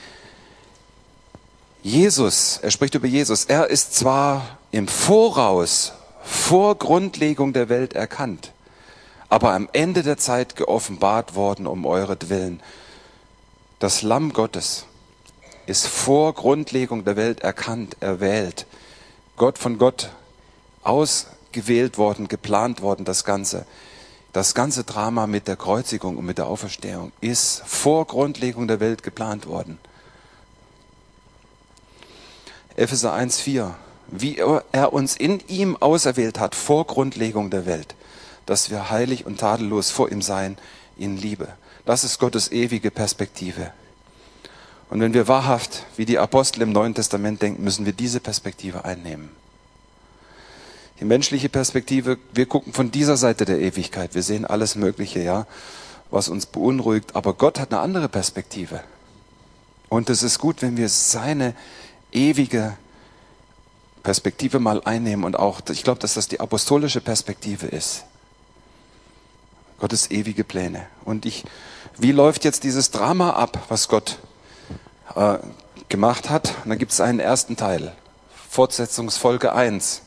Jesus, er spricht über Jesus, er ist zwar im Voraus, vor Grundlegung der Welt erkannt, aber am Ende der Zeit geoffenbart worden um euretwillen. Das Lamm Gottes ist vor Grundlegung der Welt erkannt, erwählt, von Gott ausgewählt worden, geplant worden, das ganze Drama mit der Kreuzigung und mit der Auferstehung ist vor Grundlegung der Welt geplant worden. Epheser 1,4. wie er uns in ihm auserwählt hat vor Grundlegung der Welt, dass wir heilig und tadellos vor ihm seien in Liebe. Das ist Gottes ewige Perspektive. Und wenn wir wahrhaft wie die Apostel im Neuen Testament denken, müssen wir diese Perspektive einnehmen. Die menschliche Perspektive, wir gucken von dieser Seite der Ewigkeit. Wir sehen alles Mögliche, ja, was uns beunruhigt. Aber Gott hat eine andere Perspektive. Und es ist gut, wenn wir seine ewige Perspektive mal einnehmen. Und auch, ich glaube, dass das die apostolische Perspektive ist. Gottes ewige Pläne. Und wie läuft jetzt dieses Drama ab, was Gott gemacht hat? Und da gibt es einen ersten Teil. Fortsetzungsfolge 1.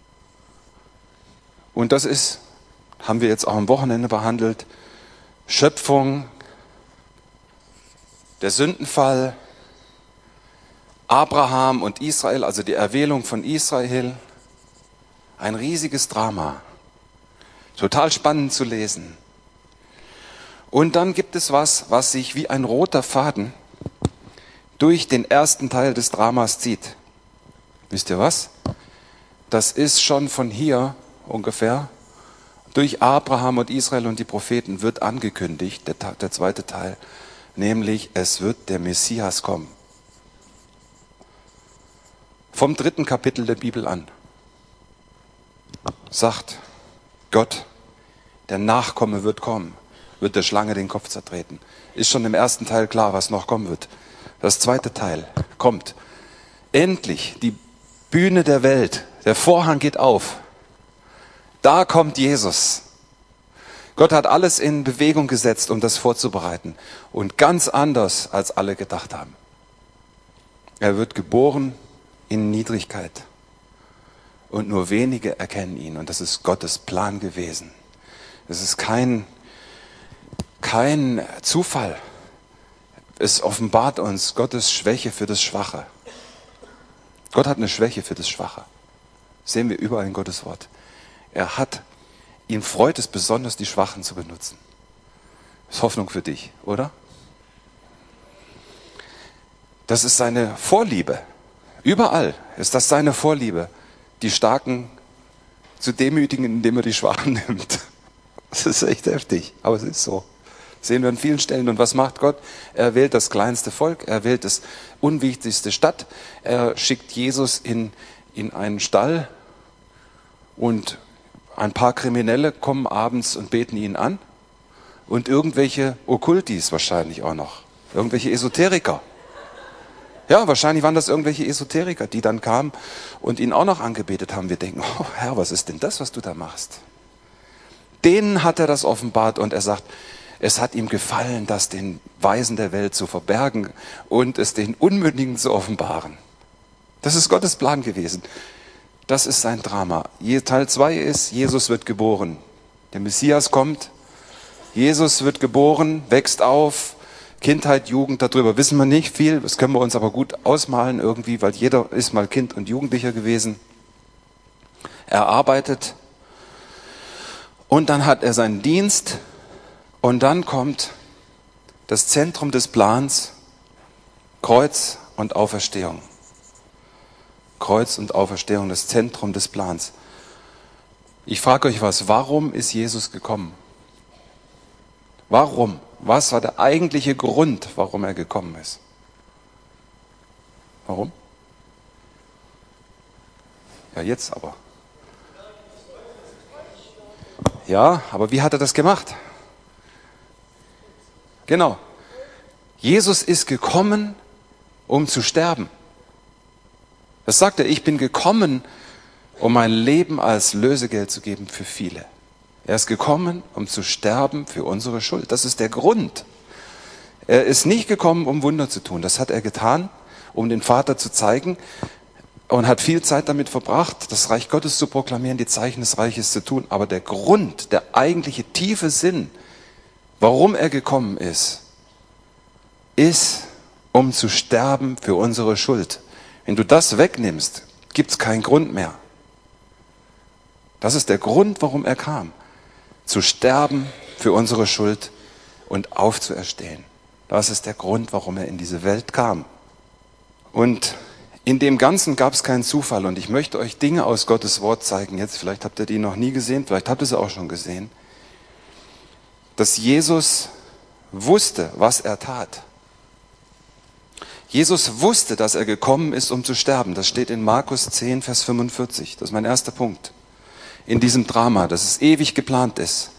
Und das haben wir jetzt auch am Wochenende behandelt, Schöpfung, der Sündenfall, Abraham und Israel, also die Erwählung von Israel. Ein riesiges Drama. Total spannend zu lesen. Und dann gibt es was sich wie ein roter Faden durch den ersten Teil des Dramas zieht. Wisst ihr was? Das ist schon von hier ungefähr, durch Abraham und Israel und die Propheten wird angekündigt, der zweite Teil, nämlich es wird der Messias kommen. Vom 3. Kapitel der Bibel an sagt Gott, der Nachkomme wird kommen, wird der Schlange den Kopf zertreten. Ist schon im ersten Teil klar, was noch kommen wird. Das zweite Teil kommt. Endlich die Bühne der Welt, der Vorhang geht auf. Da kommt Jesus. Gott hat alles in Bewegung gesetzt, um das vorzubereiten. Und ganz anders, als alle gedacht haben. Er wird geboren in Niedrigkeit. Und nur wenige erkennen ihn. Und das ist Gottes Plan gewesen. Es ist kein Zufall. Es offenbart uns Gottes Schwäche für das Schwache. Gott hat eine Schwäche für das Schwache. Das sehen wir überall in Gottes Wort. Ihn freut es besonders, die Schwachen zu benutzen. Das ist Hoffnung für dich, oder? Das ist seine Vorliebe. Überall ist das seine Vorliebe, die Starken zu demütigen, indem er die Schwachen nimmt. Das ist echt heftig, aber es ist so. Das sehen wir an vielen Stellen. Und was macht Gott? Er wählt das kleinste Volk, er wählt das unwichtigste Stadt, er schickt Jesus in einen Stall und ein paar Kriminelle kommen abends und beten ihn an und irgendwelche Okkultis wahrscheinlich auch noch, irgendwelche Esoteriker. Ja, wahrscheinlich waren das irgendwelche Esoteriker, die dann kamen und ihn auch noch angebetet haben. Wir denken, oh Herr, was ist denn das, was du da machst? Denen hat er das offenbart und er sagt, es hat ihm gefallen, das den Weisen der Welt zu verbergen und es den Unmündigen zu offenbaren. Das ist Gottes Plan gewesen. Das ist sein Drama. Teil 2 ist, Jesus wird geboren. Der Messias kommt, Jesus wird geboren, wächst auf, Kindheit, Jugend, darüber wissen wir nicht viel, das können wir uns aber gut ausmalen irgendwie, weil jeder ist mal Kind und Jugendlicher gewesen. Er arbeitet und dann hat er seinen Dienst und dann kommt das Zentrum des Plans, Kreuz und Auferstehung. Kreuz und Auferstehung, das Zentrum des Plans. Ich frage euch was, warum ist Jesus gekommen? Warum? Was war der eigentliche Grund, warum er gekommen ist? Warum? Ja, jetzt aber. Ja, aber wie hat er das gemacht? Genau. Jesus ist gekommen, um zu sterben. Das sagt er, ich bin gekommen, um mein Leben als Lösegeld zu geben für viele. Er ist gekommen, um zu sterben für unsere Schuld. Das ist der Grund. Er ist nicht gekommen, um Wunder zu tun. Das hat er getan, um den Vater zu zeigen und hat viel Zeit damit verbracht, das Reich Gottes zu proklamieren, die Zeichen des Reiches zu tun. Aber der Grund, der eigentliche tiefe Sinn, warum er gekommen ist, um zu sterben für unsere Schuld. Wenn du das wegnimmst, gibt es keinen Grund mehr. Das ist der Grund, warum er kam. Zu sterben für unsere Schuld und aufzuerstehen. Das ist der Grund, warum er in diese Welt kam. Und In dem Ganzen gab es keinen Zufall und ich möchte euch Dinge aus Gottes Wort zeigen. Jetzt, vielleicht habt ihr die noch nie gesehen, vielleicht habt ihr sie auch schon gesehen. Dass Jesus wusste, was er tat. Jesus wusste, dass er gekommen ist, um zu sterben. Das steht in Markus 10, Vers 45. Das ist mein erster Punkt. In diesem Drama, dass es ewig geplant ist.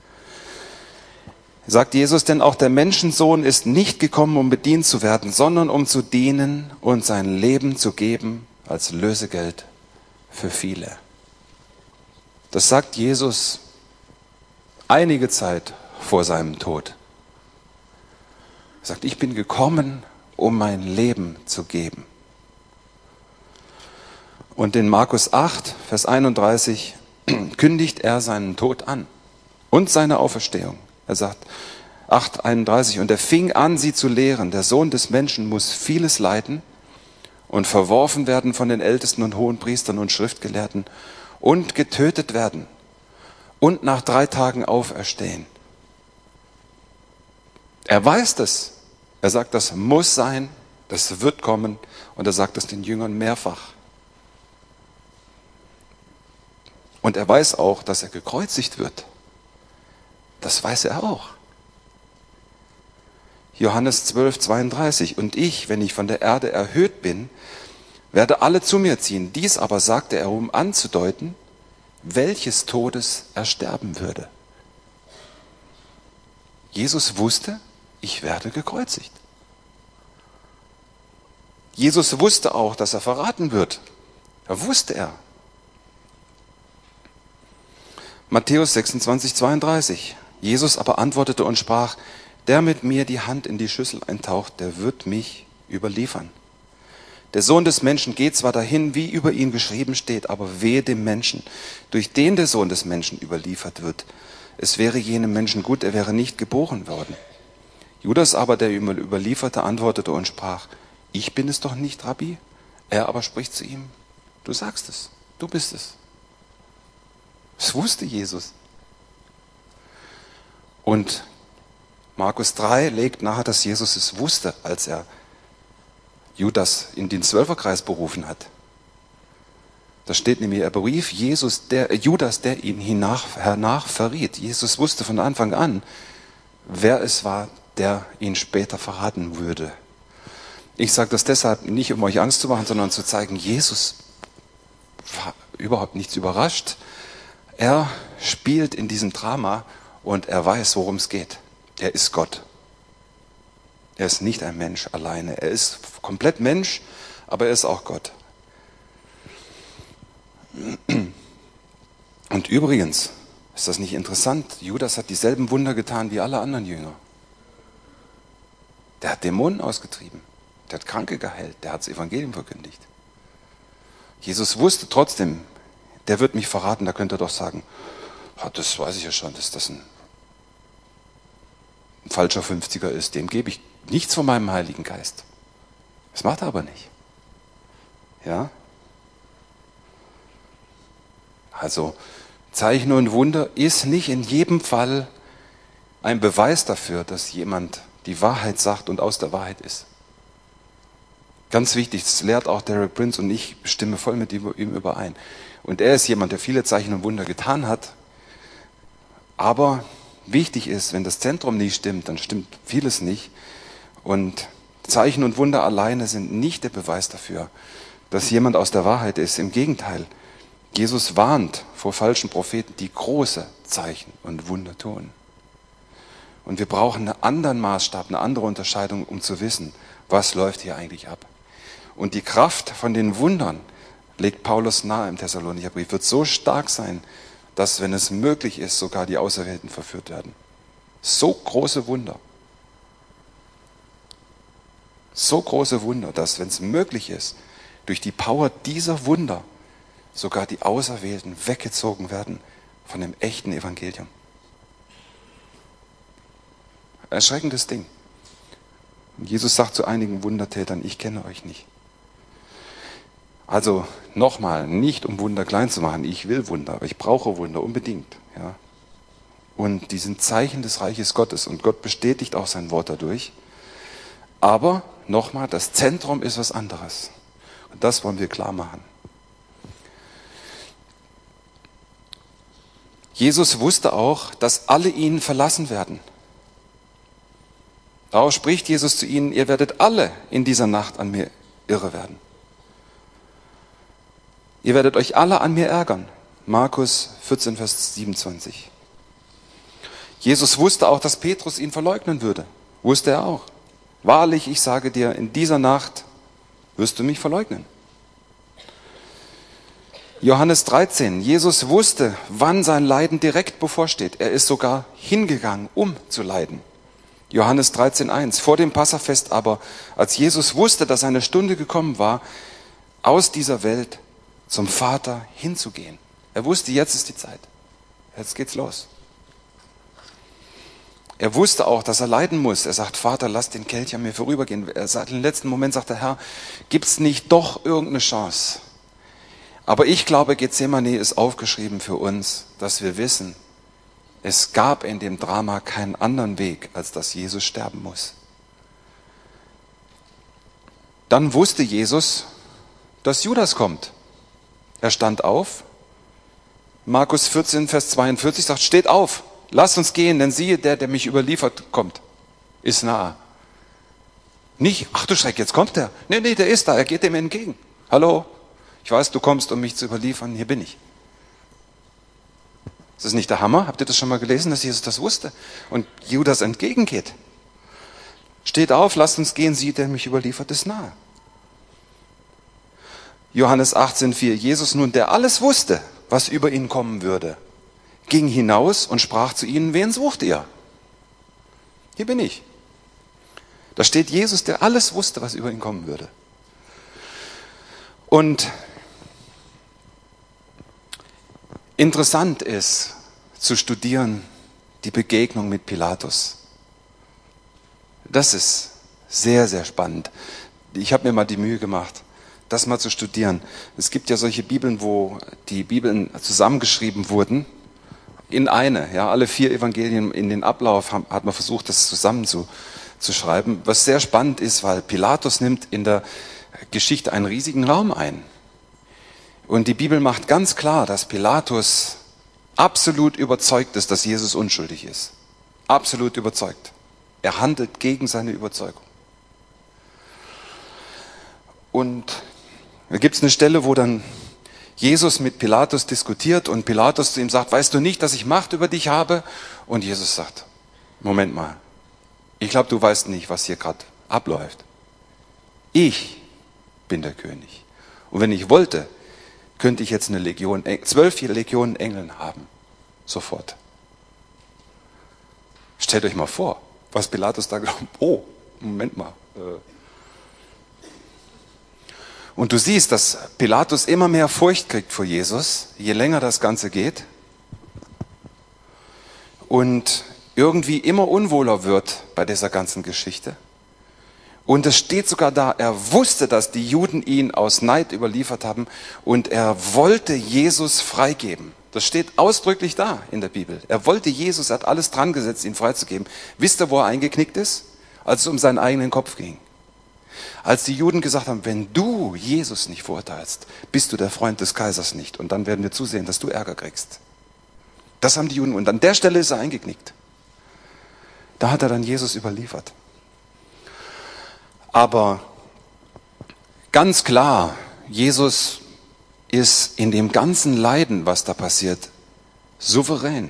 Sagt Jesus, denn auch der Menschensohn ist nicht gekommen, um bedient zu werden, sondern um zu dienen und sein Leben zu geben als Lösegeld für viele. Das sagt Jesus einige Zeit vor seinem Tod. Er sagt, ich bin gekommen, um mein Leben zu geben. Und in Markus 8, Vers 31 kündigt er seinen Tod an und seine Auferstehung. Er sagt, 8,31, und er fing an, sie zu lehren. Der Sohn des Menschen muss vieles leiden und verworfen werden von den Ältesten und Hohenpriestern und Schriftgelehrten und getötet werden und nach 3 Tagen auferstehen. Er weiß das. Er sagt, das muss sein, das wird kommen, und er sagt es den Jüngern mehrfach. Und er weiß auch, dass er gekreuzigt wird. Das weiß er auch. Johannes 12, 32. Und ich, wenn ich von der Erde erhöht bin, werde alle zu mir ziehen. Dies aber sagte er, um anzudeuten, welches Todes er sterben würde. Jesus wusste, ich werde gekreuzigt. Jesus wusste auch, dass er verraten wird. Das wusste er. Matthäus 26, 32. Jesus aber antwortete und sprach, der mit mir die Hand in die Schüssel eintaucht, der wird mich überliefern. Der Sohn des Menschen geht zwar dahin, wie über ihn geschrieben steht, aber wehe dem Menschen, durch den der Sohn des Menschen überliefert wird. Es wäre jenem Menschen gut, er wäre nicht geboren worden. Judas aber, der ihm überlieferte, antwortete und sprach, ich bin es doch nicht, Rabbi. Er aber spricht zu ihm, du sagst es, du bist es. Das wusste Jesus. Und Markus 3 legt nahe, dass Jesus es wusste, als er Judas in den Zwölferkreis berufen hat. Da steht nämlich, er berief Judas, der ihn hernach verriet. Jesus wusste von Anfang an, wer es war, der ihn später verraten würde. Ich sage das deshalb nicht, um euch Angst zu machen, sondern zu zeigen, Jesus war überhaupt nichts überrascht. Er spielt in diesem Drama und er weiß, worum es geht. Er ist Gott. Er ist nicht ein Mensch alleine. Er ist komplett Mensch, aber er ist auch Gott. Und übrigens, ist das nicht interessant? Judas hat dieselben Wunder getan wie alle anderen Jünger. Der hat Dämonen ausgetrieben. Der hat Kranke geheilt. Der hat das Evangelium verkündigt. Jesus wusste trotzdem, der wird mich verraten. Da könnte er doch sagen, das weiß ich ja schon, dass das ein falscher 50er ist. Dem gebe ich nichts von meinem Heiligen Geist. Das macht er aber nicht. Ja? Also, Zeichen und Wunder ist nicht in jedem Fall ein Beweis dafür, dass jemand die Wahrheit sagt und aus der Wahrheit ist. Ganz wichtig, das lehrt auch Derek Prince und ich stimme voll mit ihm überein. Und er ist jemand, der viele Zeichen und Wunder getan hat. Aber wichtig ist, wenn das Zentrum nicht stimmt, dann stimmt vieles nicht. Und Zeichen und Wunder alleine sind nicht der Beweis dafür, dass jemand aus der Wahrheit ist. Im Gegenteil, Jesus warnt vor falschen Propheten, die große Zeichen und Wunder tun. Und wir brauchen einen anderen Maßstab, eine andere Unterscheidung, um zu wissen, was läuft hier eigentlich ab. Und die Kraft von den Wundern, legt Paulus nahe im Thessalonicherbrief, wird so stark sein, dass, wenn es möglich ist, sogar die Auserwählten verführt werden. So große Wunder. So große Wunder, dass, wenn es möglich ist, durch die Power dieser Wunder sogar die Auserwählten weggezogen werden von dem echten Evangelium. Erschreckendes Ding. Und Jesus sagt zu einigen Wundertätern, ich kenne euch nicht. Also nochmal, nicht um Wunder klein zu machen, ich will Wunder, aber ich brauche Wunder unbedingt. Ja. Und die sind Zeichen des Reiches Gottes und Gott bestätigt auch sein Wort dadurch. Aber nochmal, das Zentrum ist was anderes. Und das wollen wir klar machen. Jesus wusste auch, dass alle ihn verlassen werden. Darauf spricht Jesus zu ihnen, ihr werdet alle in dieser Nacht an mir irre werden. Ihr werdet euch alle an mir ärgern. Markus 14, Vers 27. Jesus wusste auch, dass Petrus ihn verleugnen würde. Wusste er auch. Wahrlich, ich sage dir, in dieser Nacht wirst du mich verleugnen. Johannes 13. Jesus wusste, wann sein Leiden direkt bevorsteht. Er ist sogar hingegangen, um zu leiden. Johannes 13,1. Vor dem Passafest aber, als Jesus wusste, dass seine Stunde gekommen war, aus dieser Welt zum Vater hinzugehen. Er wusste, jetzt ist die Zeit. Jetzt geht's los. Er wusste auch, dass er leiden muss. Er sagt, Vater, lass den Kelch an mir vorübergehen. Er sagt, im letzten Moment sagt der Herr, gibt's nicht doch irgendeine Chance? Aber ich glaube, Gethsemane ist aufgeschrieben für uns, dass wir wissen, es gab in dem Drama keinen anderen Weg, als dass Jesus sterben muss. Dann wusste Jesus, dass Judas kommt. Er stand auf. Markus 14, Vers 42 sagt, steht auf, lasst uns gehen, denn siehe, der mich überliefert, kommt, ist nahe. Nicht, ach du Schreck, jetzt kommt er. Nee, der ist da, er geht dem entgegen. Hallo, ich weiß, du kommst, um mich zu überliefern, hier bin ich. Ist das nicht der Hammer? Habt ihr das schon mal gelesen, dass Jesus das wusste? Und Judas entgegengeht. Steht auf, lasst uns gehen, siehe, der mich überliefert, ist nahe. Johannes 18,4. Jesus nun, der alles wusste, was über ihn kommen würde, ging hinaus und sprach zu ihnen, wen sucht ihr? Hier bin ich. Da steht Jesus, der alles wusste, was über ihn kommen würde. Und interessant ist zu studieren die Begegnung mit Pilatus. Das ist sehr, sehr spannend. Ich habe mir mal die Mühe gemacht, das mal zu studieren. Es gibt ja solche Bibeln, wo die Bibeln zusammengeschrieben wurden in eine. Ja, alle 4 Evangelien in den Ablauf hat man versucht, das zusammenzuschreiben. Was sehr spannend ist, weil Pilatus nimmt in der Geschichte einen riesigen Raum ein. Und die Bibel macht ganz klar, dass Pilatus absolut überzeugt ist, dass Jesus unschuldig ist. Absolut überzeugt. Er handelt gegen seine Überzeugung. Und da gibt es eine Stelle, wo dann Jesus mit Pilatus diskutiert und Pilatus zu ihm sagt, weißt du nicht, dass ich Macht über dich habe? Und Jesus sagt, Moment mal, ich glaube, du weißt nicht, was hier gerade abläuft. Ich bin der König. Und wenn ich wollte, könnte ich jetzt eine Legion, 12 Legionen Engeln haben. Sofort. Stellt euch mal vor, was Pilatus da glaubt. Oh, Moment mal. Und du siehst, dass Pilatus immer mehr Furcht kriegt vor Jesus, je länger das Ganze geht. Und irgendwie immer unwohler wird bei dieser ganzen Geschichte. Und es steht sogar da, er wusste, dass die Juden ihn aus Neid überliefert haben und er wollte Jesus freigeben. Das steht ausdrücklich da in der Bibel. Er wollte Jesus, er hat alles dran gesetzt, ihn freizugeben. Wisst ihr, wo er eingeknickt ist? Als es um seinen eigenen Kopf ging. Als die Juden gesagt haben, wenn du Jesus nicht verurteilst, bist du der Freund des Kaisers nicht. Und dann werden wir zusehen, dass du Ärger kriegst. Das haben die Juden. Und an der Stelle ist er eingeknickt. Da hat er dann Jesus überliefert. Aber ganz klar, Jesus ist in dem ganzen Leiden, was da passiert, souverän.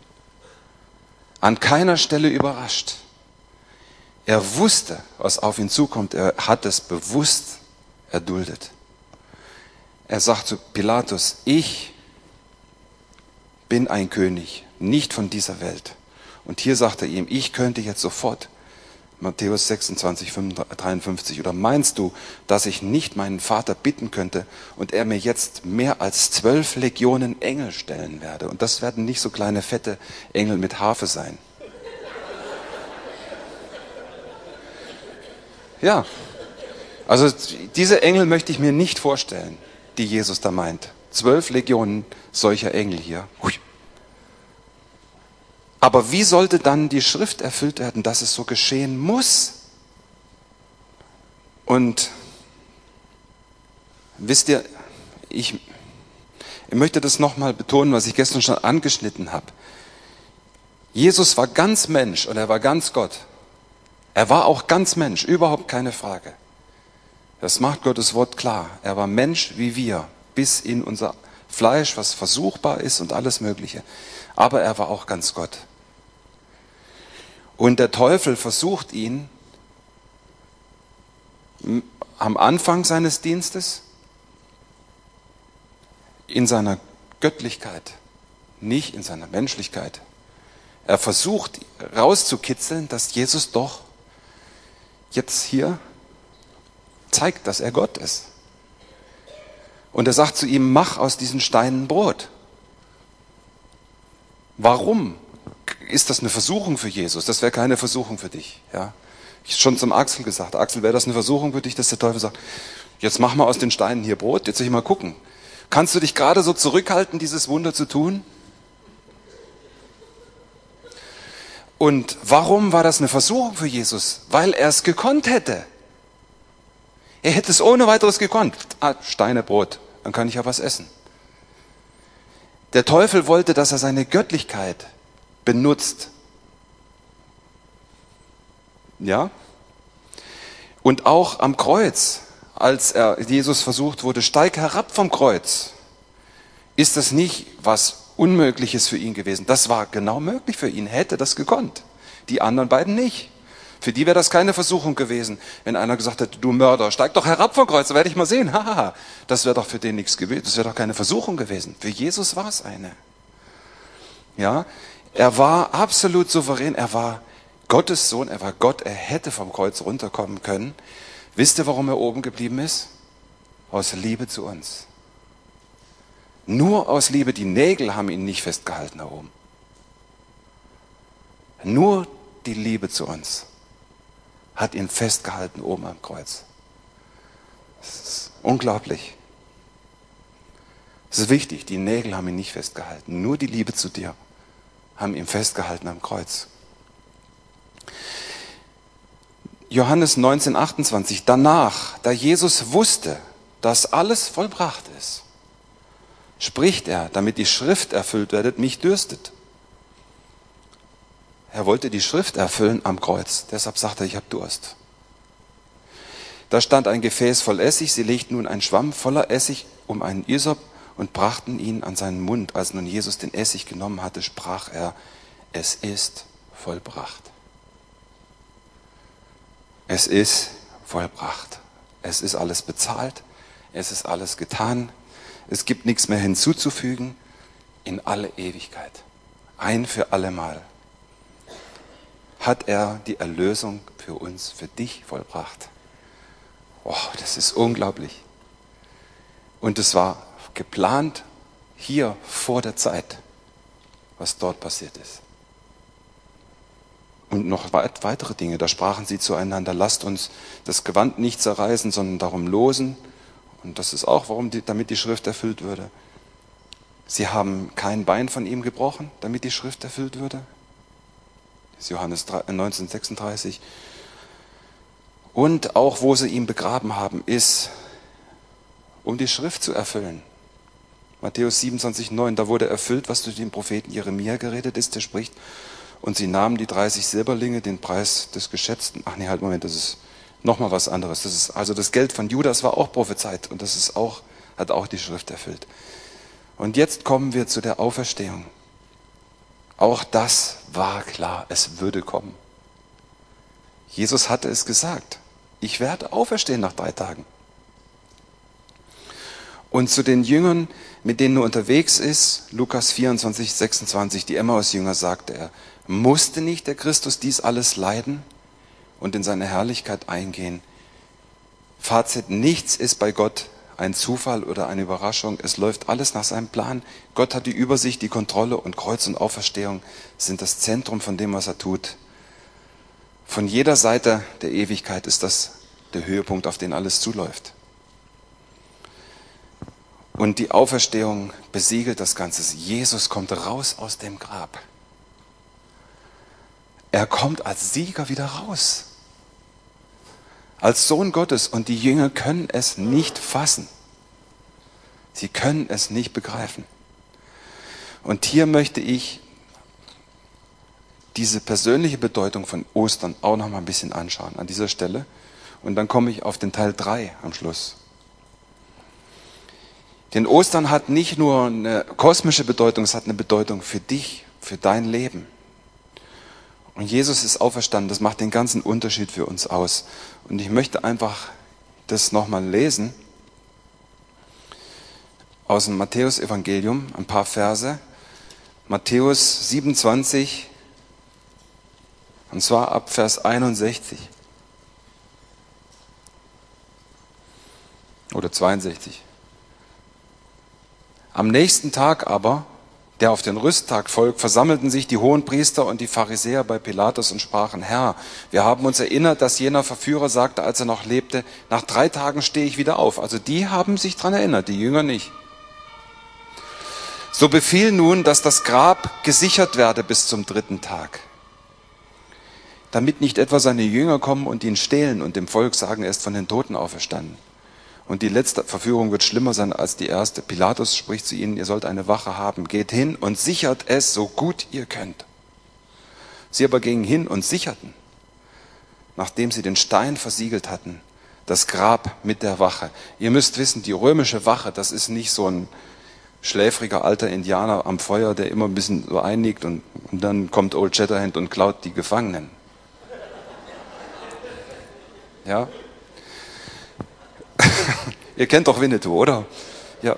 An keiner Stelle überrascht. Er wusste, was auf ihn zukommt. Er hat es bewusst erduldet. Er sagt zu Pilatus, ich bin ein König, nicht von dieser Welt. Und hier sagt er ihm, ich könnte jetzt sofort, Matthäus 26, 53, oder meinst du, dass ich nicht meinen Vater bitten könnte und er mir jetzt mehr als 12 Legionen Engel stellen werde? Und das werden nicht so kleine, fette Engel mit Harfe sein. Ja, also diese Engel möchte ich mir nicht vorstellen, die Jesus da meint. 12 Legionen solcher Engel hier. Hui. Aber wie sollte dann die Schrift erfüllt werden, dass es so geschehen muss? Und Wisst ihr, ich möchte das nochmal betonen, was ich gestern schon angeschnitten habe. Jesus war ganz Mensch und er war ganz Gott. Er war auch ganz Mensch, überhaupt keine Frage. Das macht Gottes Wort klar. Er war Mensch wie wir, bis in unser Fleisch, was versuchbar ist und alles Mögliche. Aber er war auch ganz Gott. Und der Teufel versucht ihn am Anfang seines Dienstes in seiner Göttlichkeit, nicht in seiner Menschlichkeit. Er versucht rauszukitzeln, dass Jesus doch jetzt hier zeigt, dass er Gott ist. Und er sagt zu ihm, mach aus diesen Steinen Brot. Warum ist das eine Versuchung für Jesus? Das wäre keine Versuchung für dich. Ja? Ich habe schon zum Axel gesagt, Axel, wäre das eine Versuchung für dich, dass der Teufel sagt, jetzt mach mal aus den Steinen hier Brot, jetzt soll ich mal gucken. Kannst du dich gerade so zurückhalten, dieses Wunder zu tun? Und warum war das eine Versuchung für Jesus? Weil er es gekonnt hätte. Er hätte es ohne weiteres gekonnt. Steine Brot, dann kann ich ja was essen. Der Teufel wollte, dass er seine Göttlichkeit benutzt. Ja? Und auch am Kreuz, als Jesus versucht wurde, steig herab vom Kreuz, ist das nicht was Unmögliches für ihn gewesen. Das war genau möglich für ihn, hätte das gekonnt. Die anderen beiden nicht. Für die wäre das keine Versuchung gewesen, wenn einer gesagt hätte, du Mörder, steig doch herab vom Kreuz, da werde ich mal sehen. Haha, das wäre doch für den nichts gewesen, das wäre doch keine Versuchung gewesen. Für Jesus war es eine. Ja, er war absolut souverän, er war Gottes Sohn, er war Gott, er hätte vom Kreuz runterkommen können. Wisst ihr, warum er oben geblieben ist? Aus Liebe zu uns. Nur aus Liebe, die Nägel haben ihn nicht festgehalten da oben. Nur die Liebe zu uns hat ihn festgehalten oben am Kreuz. Das ist unglaublich. Das ist wichtig, die Nägel haben ihn nicht festgehalten. Nur die Liebe zu dir haben ihn festgehalten am Kreuz. Johannes 19,28. Danach, da Jesus wusste, dass alles vollbracht ist, spricht er, damit die Schrift erfüllt werdet, mich dürstet. Er wollte die Schrift erfüllen am Kreuz. Deshalb sagte er, ich habe Durst. Da stand ein Gefäß voll Essig. Sie legten nun einen Schwamm voller Essig um einen Isop und brachten ihn an seinen Mund. Als nun Jesus den Essig genommen hatte, sprach er, es ist vollbracht. Es ist vollbracht. Es ist alles bezahlt. Es ist alles getan. Es gibt nichts mehr hinzuzufügen in alle Ewigkeit. Ein für allemal hat er die Erlösung für uns, für dich vollbracht. Oh, das ist unglaublich. Und es war geplant hier vor der Zeit, was dort passiert ist. Und noch weitere Dinge, da sprachen sie zueinander, lasst uns das Gewand nicht zerreißen, sondern darum losen. Und das ist auch, damit die Schrift erfüllt würde. Sie haben kein Bein von ihm gebrochen, damit die Schrift erfüllt würde. Das ist Johannes 19,36. Und auch, wo sie ihn begraben haben, ist, um die Schrift zu erfüllen. Matthäus 27,9, da wurde erfüllt, was durch den Propheten Jeremia geredet ist, der spricht, und sie nahmen die 30 Silberlinge, den Preis des Geschätzten. Ach nee, halt, Moment, das ist nochmal was anderes. Das ist, also das Geld von Judas war auch prophezeit und das ist auch, hat auch die Schrift erfüllt. Und jetzt kommen wir zu der Auferstehung. Auch das war klar, es würde kommen. Jesus hatte es gesagt, ich werde auferstehen nach 3 Tagen. Und zu den Jüngern, mit denen er unterwegs ist, Lukas 24, 26, die Emmaus-Jünger, sagte er, musste nicht der Christus dies alles leiden und in seine Herrlichkeit eingehen? Fazit, nichts ist bei Gott ein Zufall oder eine Überraschung. Es läuft alles nach seinem Plan. Gott hat die Übersicht, die Kontrolle und Kreuz und Auferstehung sind das Zentrum von dem, was er tut. Von jeder Seite der Ewigkeit ist das der Höhepunkt, auf den alles zuläuft. Und die Auferstehung besiegelt das Ganze. Jesus kommt raus aus dem Grab. Er kommt als Sieger wieder raus. Als Sohn Gottes. Und die Jünger können es nicht fassen. Sie können es nicht begreifen. Und hier möchte ich diese persönliche Bedeutung von Ostern auch noch mal ein bisschen anschauen an dieser Stelle. Und dann komme ich auf den Teil 3 am Schluss. Denn Ostern hat nicht nur eine kosmische Bedeutung, es hat eine Bedeutung für dich, für dein Leben. Und Jesus ist auferstanden, das macht den ganzen Unterschied für uns aus. Und ich möchte einfach das nochmal lesen aus dem Matthäus-Evangelium, ein paar Verse. Matthäus 27, und zwar ab Vers 61. Oder 62. Am nächsten Tag aber, der auf den Rüsttag folgt, versammelten sich die Hohenpriester und die Pharisäer bei Pilatus und sprachen: Herr, wir haben uns erinnert, dass jener Verführer sagte, als er noch lebte, nach 3 Tagen stehe ich wieder auf. Also die haben sich daran erinnert, die Jünger nicht. So befiehl nun, dass das Grab gesichert werde bis zum 3. Tag, damit nicht etwa seine Jünger kommen und ihn stehlen und dem Volk sagen, er ist von den Toten auferstanden. Und die letzte Verführung wird schlimmer sein als die erste. Pilatus spricht zu ihnen: Ihr sollt eine Wache haben. Geht hin und sichert es, so gut ihr könnt. Sie aber gingen hin und sicherten, nachdem sie den Stein versiegelt hatten, das Grab mit der Wache. Ihr müsst wissen, die römische Wache, das ist nicht so ein schläfriger alter Indianer am Feuer, der immer ein bisschen so einnickt und dann kommt Old Shatterhand und klaut die Gefangenen. Ja? Ihr kennt doch Winnetou, oder? Ja.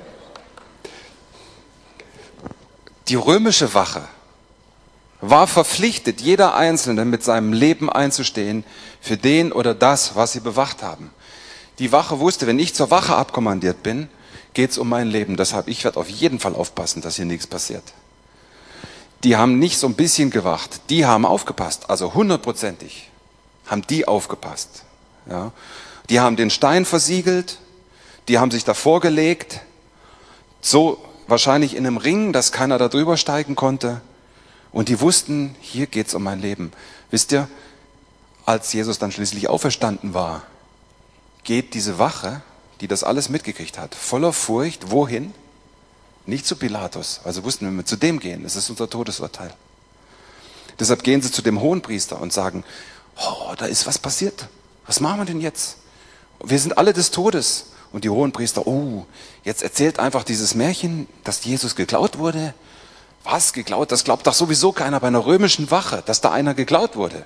Die römische Wache war verpflichtet, jeder Einzelne mit seinem Leben einzustehen für den oder das, was sie bewacht haben. Die Wache wusste, wenn ich zur Wache abkommandiert bin, geht es um mein Leben. Deshalb, ich werde auf jeden Fall aufpassen, dass hier nichts passiert. Die haben nicht so ein bisschen gewacht, die haben aufgepasst, also 100%ig haben die aufgepasst. Ja. Die haben den Stein versiegelt, die haben sich davor gelegt, so wahrscheinlich in einem Ring, dass keiner da drüber steigen konnte. Und die wussten, hier geht es um mein Leben. Wisst ihr, als Jesus dann schließlich auferstanden war, geht diese Wache, die das alles mitgekriegt hat, voller Furcht, wohin? Nicht zu Pilatus. Also wussten, wenn wir zu dem gehen, es ist unser Todesurteil. Deshalb gehen sie zu dem Hohenpriester und sagen: Oh, da ist was passiert. Was machen wir denn jetzt? Wir sind alle des Todes. Und die Hohenpriester: Oh, jetzt erzählt einfach dieses Märchen, dass Jesus geklaut wurde. Was, geklaut? Das glaubt doch sowieso keiner bei einer römischen Wache, dass da einer geklaut wurde.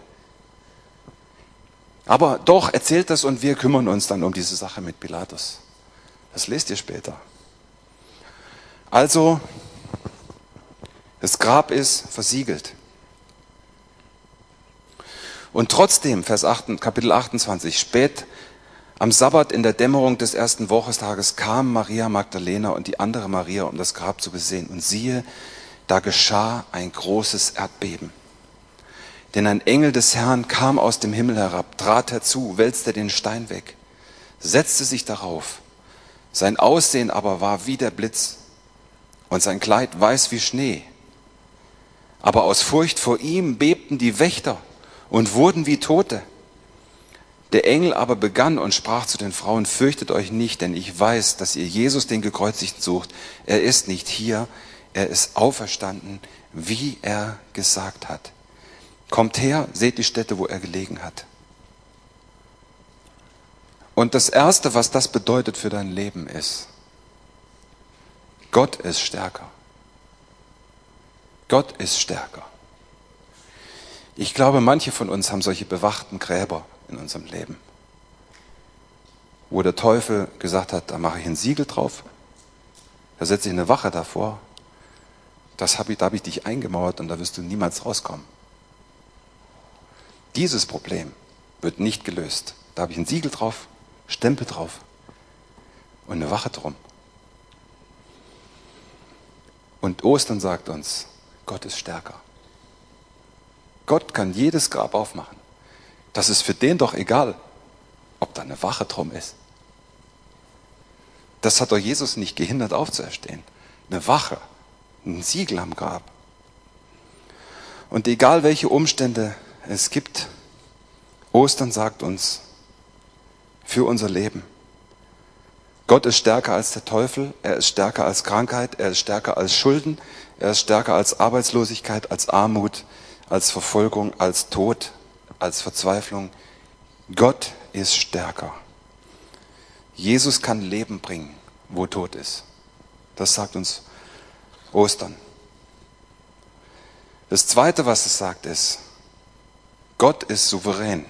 Aber doch, erzählt das und wir kümmern uns dann um diese Sache mit Pilatus. Das lest ihr später. Also, das Grab ist versiegelt. Und trotzdem, Kapitel 28, spät am Sabbat in der Dämmerung des 1. Wochentages kamen Maria Magdalena und die andere Maria, um das Grab zu besehen. Und siehe, da geschah ein großes Erdbeben. Denn ein Engel des Herrn kam aus dem Himmel herab, trat herzu, wälzte den Stein weg, setzte sich darauf. Sein Aussehen aber war wie der Blitz und sein Kleid weiß wie Schnee. Aber aus Furcht vor ihm bebten die Wächter und wurden wie Tote. Der Engel aber begann und sprach zu den Frauen: Fürchtet euch nicht, denn ich weiß, dass ihr Jesus, den Gekreuzigten, sucht. Er ist nicht hier, er ist auferstanden, wie er gesagt hat. Kommt her, seht die Stätte, wo er gelegen hat. Und das Erste, was das bedeutet für dein Leben ist: Gott ist stärker. Gott ist stärker. Ich glaube, manche von uns haben solche bewachten Gräber in unserem Leben, wo der Teufel gesagt hat: Da mache ich ein Siegel drauf, da setze ich eine Wache davor, da habe ich dich eingemauert und da wirst du niemals rauskommen. Dieses Problem wird nicht gelöst. Da habe ich ein Siegel drauf, Stempel drauf und eine Wache drum. Und Ostern sagt uns, Gott ist stärker. Gott kann jedes Grab aufmachen. Das ist für den doch egal, ob da eine Wache drum ist. Das hat doch Jesus nicht gehindert, aufzuerstehen. Eine Wache, ein Siegel am Grab. Und egal welche Umstände es gibt, Ostern sagt uns für unser Leben: Gott ist stärker als der Teufel, er ist stärker als Krankheit, er ist stärker als Schulden, er ist stärker als Arbeitslosigkeit, als Armut, als Verfolgung, als Tod, als Verzweiflung. Gott ist stärker. Jesus kann Leben bringen, wo Tod ist. Das sagt uns Ostern. Das Zweite, was es sagt, ist, Gott ist souverän.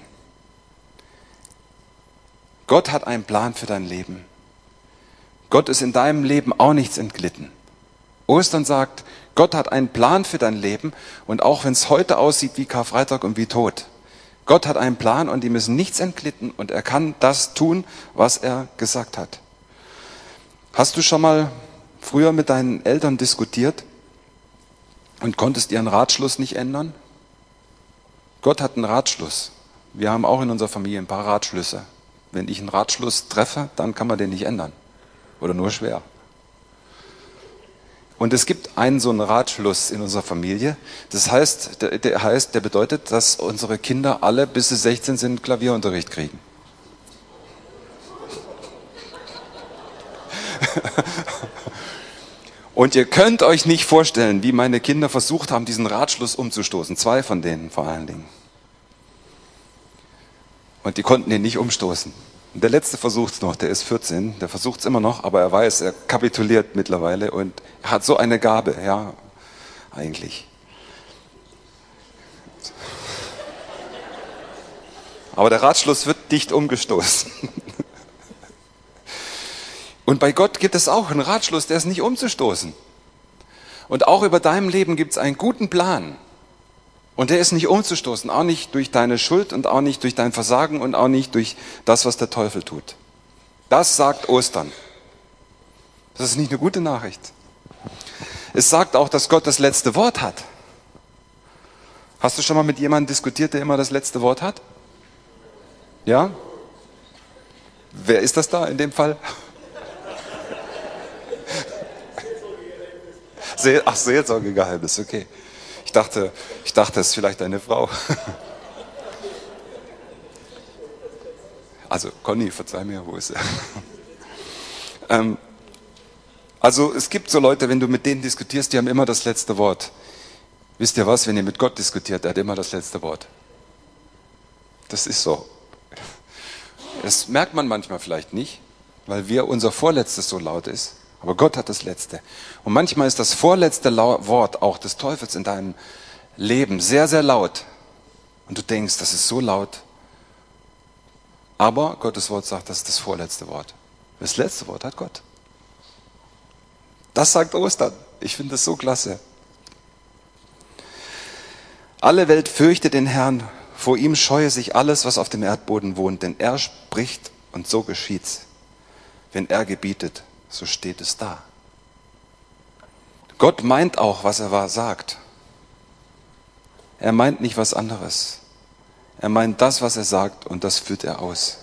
Gott hat einen Plan für dein Leben. Gott ist in deinem Leben auch nichts entglitten. Ostern sagt, Gott hat einen Plan für dein Leben und auch wenn es heute aussieht wie Karfreitag und wie Tod, Gott hat einen Plan und ihm ist nichts entglitten und er kann das tun, was er gesagt hat. Hast du schon mal früher mit deinen Eltern diskutiert und konntest ihren Ratschluss nicht ändern? Gott hat einen Ratschluss. Wir haben auch in unserer Familie ein paar Ratschlüsse. Wenn ich einen Ratschluss treffe, dann kann man den nicht ändern. Oder nur schwer. Und es gibt einen so einen Ratschluss in unserer Familie. Das heißt, der bedeutet, dass unsere Kinder alle, bis sie 16 sind, Klavierunterricht kriegen. Und ihr könnt euch nicht vorstellen, wie meine Kinder versucht haben, diesen Ratschluss umzustoßen. 2 von denen vor allen Dingen. Und die konnten ihn nicht umstoßen. Und der letzte versucht es noch, der ist 14, der versucht es immer noch, aber er weiß, er kapituliert mittlerweile und er hat so eine Gabe, ja, eigentlich. Aber der Ratschluss wird dicht umgestoßen. Und bei Gott gibt es auch einen Ratschluss, der ist nicht umzustoßen. Und auch über deinem Leben gibt es einen guten Plan. Und der ist nicht umzustoßen, auch nicht durch deine Schuld und auch nicht durch dein Versagen und auch nicht durch das, was der Teufel tut. Das sagt Ostern. Das ist nicht eine gute Nachricht. Es sagt auch, dass Gott das letzte Wort hat. Hast du schon mal mit jemandem diskutiert, der immer das letzte Wort hat? Ja? Wer ist das da in dem Fall? Ach, Seelsorgegeheimnis, okay. Ich dachte, es ist vielleicht eine Frau. Also, Conny, verzeih mir, wo ist er? Also, es gibt so Leute, wenn du mit denen diskutierst, die haben immer das letzte Wort. Wisst ihr was, wenn ihr mit Gott diskutiert, der hat immer das letzte Wort. Das ist so. Das merkt man manchmal vielleicht nicht, weil unser Vorletztes so laut ist. Aber Gott hat das Letzte. Und manchmal ist das vorletzte Wort auch des Teufels in deinem Leben sehr, sehr laut. Und du denkst, das ist so laut. Aber Gottes Wort sagt, das ist das vorletzte Wort. Das letzte Wort hat Gott. Das sagt Ostern. Ich finde das so klasse. Alle Welt fürchte den Herrn. Vor ihm scheue sich alles, was auf dem Erdboden wohnt. Denn er spricht und so geschieht's. Wenn er gebietet, so steht es da. Gott meint auch, was er sagt. Er meint nicht was anderes. Er meint das, was er sagt, und das führt er aus.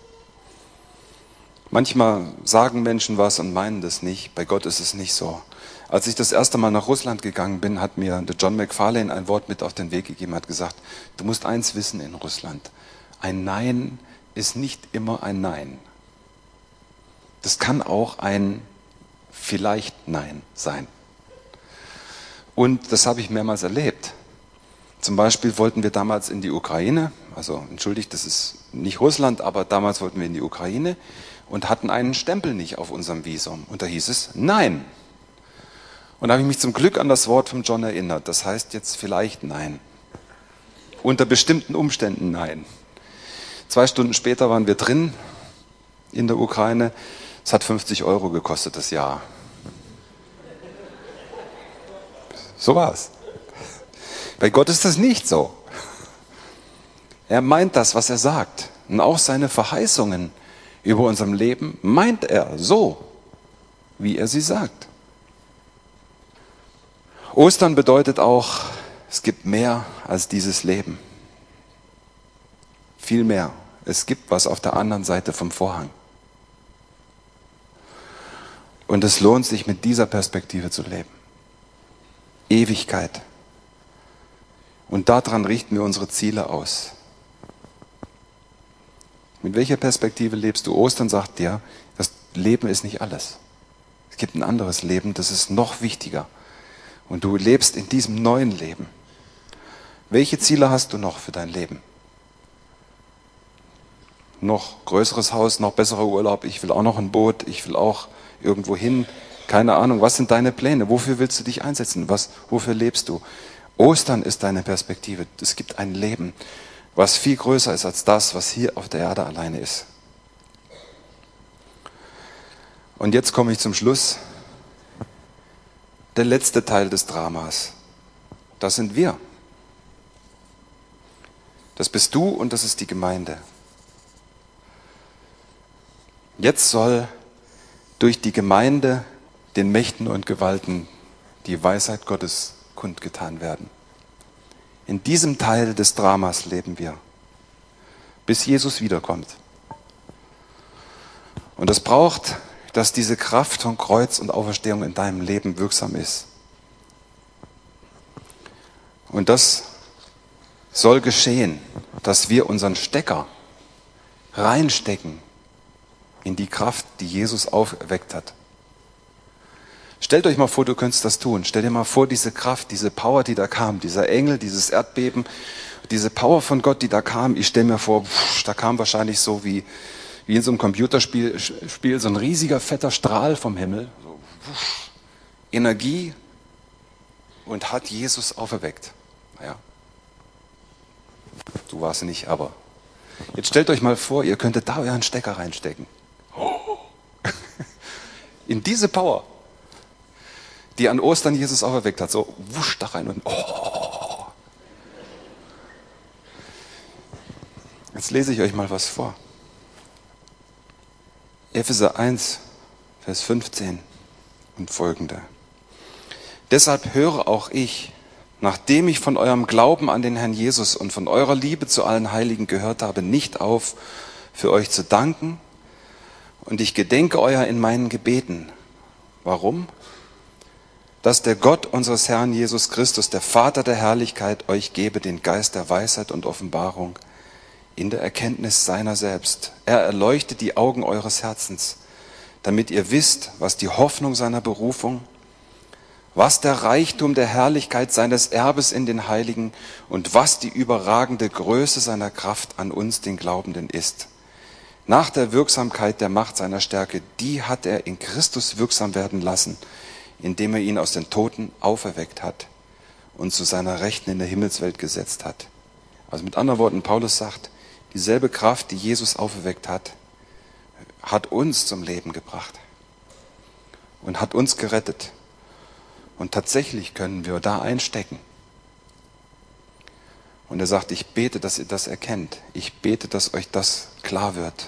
Manchmal sagen Menschen was und meinen das nicht. Bei Gott ist es nicht so. Als ich das erste Mal nach Russland gegangen bin, hat mir der John McFarlane ein Wort mit auf den Weg gegeben, hat gesagt, du musst eins wissen in Russland. Ein Nein ist nicht immer ein Nein. Das kann auch ein vielleicht Nein sein. Und das habe ich mehrmals erlebt. Zum Beispiel wollten wir damals in die Ukraine, also entschuldigt, das ist nicht Russland, aber damals wollten wir in die Ukraine und hatten einen Stempel nicht auf unserem Visum. Und da hieß es Nein. Und da habe ich mich zum Glück an das Wort von John erinnert. Das heißt jetzt vielleicht Nein. Unter bestimmten Umständen Nein. 2 Stunden später waren wir drin in der Ukraine. Es hat 50 € gekostet das Jahr. So war es. Bei Gott ist das nicht so. Er meint das, was er sagt. Und auch seine Verheißungen über unserem Leben meint er so, wie er sie sagt. Ostern bedeutet auch, es gibt mehr als dieses Leben. Viel mehr. Es gibt was auf der anderen Seite vom Vorhang. Und es lohnt sich, mit dieser Perspektive zu leben. Ewigkeit. Und daran richten wir unsere Ziele aus. Mit welcher Perspektive lebst du? Ostern sagt dir, dass Leben ist nicht alles. Es gibt ein anderes Leben, das ist noch wichtiger. Und du lebst in diesem neuen Leben. Welche Ziele hast du noch für dein Leben? Noch größeres Haus, noch besserer Urlaub, ich will auch noch ein Boot, ich will auch irgendwo hin. Keine Ahnung, was sind deine Pläne? Wofür willst du dich einsetzen? Wofür lebst du? Ostern ist deine Perspektive. Es gibt ein Leben, was viel größer ist als das, was hier auf der Erde alleine ist. Und jetzt komme ich zum Schluss. Der letzte Teil des Dramas. Das sind wir. Das bist du und das ist die Gemeinde. Jetzt soll durch die Gemeinde den Mächten und Gewalten die Weisheit Gottes kundgetan werden. In diesem Teil des Dramas leben wir, bis Jesus wiederkommt. Und es braucht, dass diese Kraft von Kreuz und Auferstehung in deinem Leben wirksam ist. Und das soll geschehen, dass wir unseren Stecker reinstecken in die Kraft, die Jesus auferweckt hat. Stellt euch mal vor, du könntest das tun. Stell dir mal vor, diese Kraft, diese Power, die da kam, dieser Engel, dieses Erdbeben, diese Power von Gott, die da kam. Ich stelle mir vor, da kam wahrscheinlich so wie in so einem Computerspiel so ein riesiger, fetter Strahl vom Himmel. So, Energie und hat Jesus auferweckt. Naja, so war es nicht, aber jetzt stellt euch mal vor, ihr könntet da euren Stecker reinstecken. In diese Power, die an Ostern Jesus auferweckt hat, so wusch da rein und oh. Jetzt lese ich euch mal was vor. Epheser 1, Vers 15 und folgende. Deshalb höre auch ich, nachdem ich von eurem Glauben an den Herrn Jesus und von eurer Liebe zu allen Heiligen gehört habe, nicht auf, für euch zu danken, und ich gedenke euer in meinen Gebeten. Warum? Dass der Gott unseres Herrn Jesus Christus, der Vater der Herrlichkeit, euch gebe den Geist der Weisheit und Offenbarung in der Erkenntnis seiner selbst. Er erleuchtet die Augen eures Herzens, damit ihr wisst, was die Hoffnung seiner Berufung, was der Reichtum der Herrlichkeit seines Erbes in den Heiligen und was die überragende Größe seiner Kraft an uns, den Glaubenden, ist. Nach der Wirksamkeit der Macht seiner Stärke, die hat er in Christus wirksam werden lassen, indem er ihn aus den Toten auferweckt hat und zu seiner Rechten in der Himmelswelt gesetzt hat. Also mit anderen Worten, Paulus sagt, dieselbe Kraft, die Jesus auferweckt hat, hat uns zum Leben gebracht und hat uns gerettet. Und tatsächlich können wir da einstecken. Und er sagt, ich bete, dass ihr das erkennt. Ich bete, dass euch das klar wird.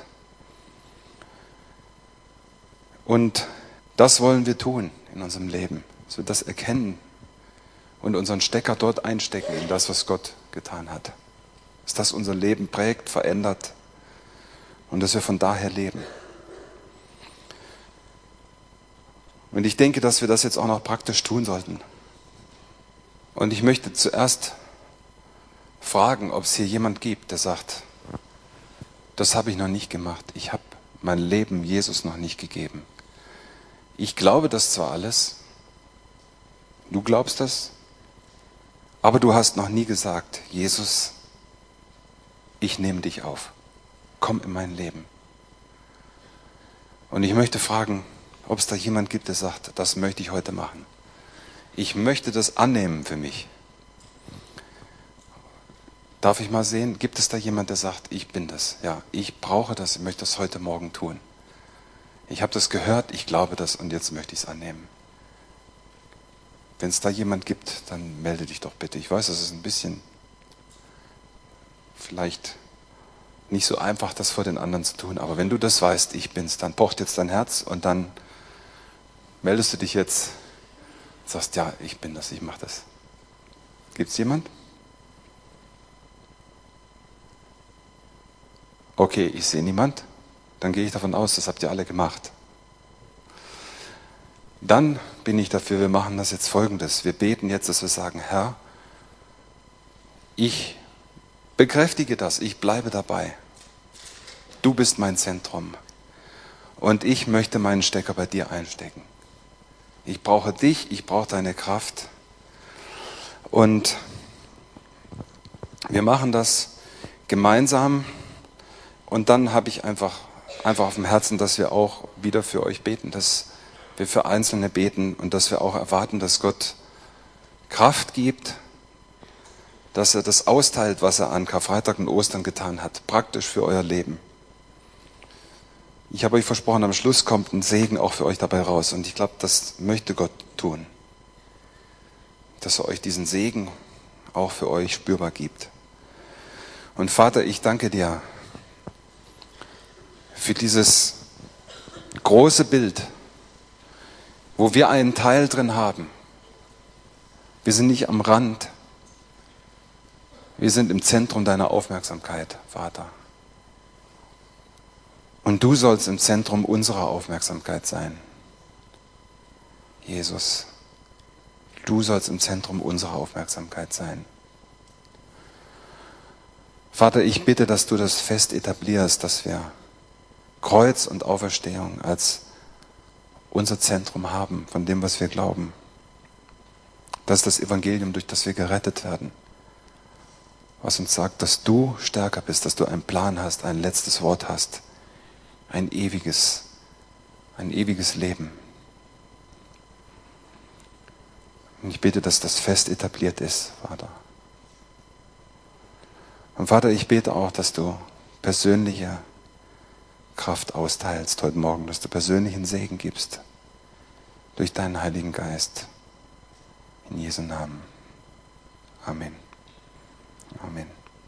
Und das wollen wir tun in unserem Leben, dass wir das erkennen und unseren Stecker dort einstecken in das, was Gott getan hat. Dass das unser Leben prägt, verändert und dass wir von daher leben. Und ich denke, dass wir das jetzt auch noch praktisch tun sollten. Und ich möchte zuerst fragen, ob es hier jemand gibt, der sagt, das habe ich noch nicht gemacht. Ich habe mein Leben Jesus noch nicht gegeben. Ich glaube das zwar alles, du glaubst das, aber du hast noch nie gesagt, Jesus, ich nehme dich auf. Komm in mein Leben. Und ich möchte fragen, ob es da jemand gibt, der sagt, das möchte ich heute machen. Ich möchte das annehmen für mich. Darf ich mal sehen, gibt es da jemand, der sagt, ich bin das? Ja, ich brauche das, ich möchte das heute Morgen tun. Ich habe das gehört, ich glaube das und jetzt möchte ich es annehmen. Wenn es da jemand gibt, dann melde dich doch bitte. Ich weiß, es ist ein bisschen vielleicht nicht so einfach, das vor den anderen zu tun, aber wenn du das weißt, ich bin's, dann pocht jetzt dein Herz und dann meldest du dich jetzt, sagst, ja, ich bin das, ich mache das. Gibt es jemand? Okay, ich sehe niemand. Dann gehe ich davon aus, das habt ihr alle gemacht. Dann bin ich dafür, wir machen das jetzt Folgendes. Wir beten jetzt, dass wir sagen, Herr, ich bekräftige das, ich bleibe dabei. Du bist mein Zentrum. und ich möchte meinen Stecker bei dir einstecken. Ich brauche dich, ich brauche deine Kraft. Und wir machen das gemeinsam. Und dann habe ich einfach auf dem Herzen, dass wir auch wieder für euch beten, dass wir für Einzelne beten und dass wir auch erwarten, dass Gott Kraft gibt, dass er das austeilt, was er an Karfreitag und Ostern getan hat, praktisch für euer Leben. Ich habe euch versprochen, am Schluss kommt ein Segen auch für euch dabei raus. Und ich glaube, das möchte Gott tun. Dass er euch diesen Segen auch für euch spürbar gibt. Und Vater, ich danke dir für dieses große Bild, wo wir einen Teil drin haben. Wir sind nicht am Rand. Wir sind im Zentrum deiner Aufmerksamkeit, Vater. Und du sollst im Zentrum unserer Aufmerksamkeit sein. Jesus, du sollst im Zentrum unserer Aufmerksamkeit sein. Vater, ich bitte, dass du das fest etablierst, dass wir Kreuz und Auferstehung als unser Zentrum haben, von dem, was wir glauben. Das ist das Evangelium, durch das wir gerettet werden. Was uns sagt, dass du stärker bist, dass du einen Plan hast, ein letztes Wort hast. Ein ewiges Leben. Und ich bete, dass das fest etabliert ist, Vater. Und Vater, ich bete auch, dass du persönliche Kraft austeilst heute Morgen, dass du persönlichen Segen gibst durch deinen Heiligen Geist. In Jesu Namen. Amen. Amen.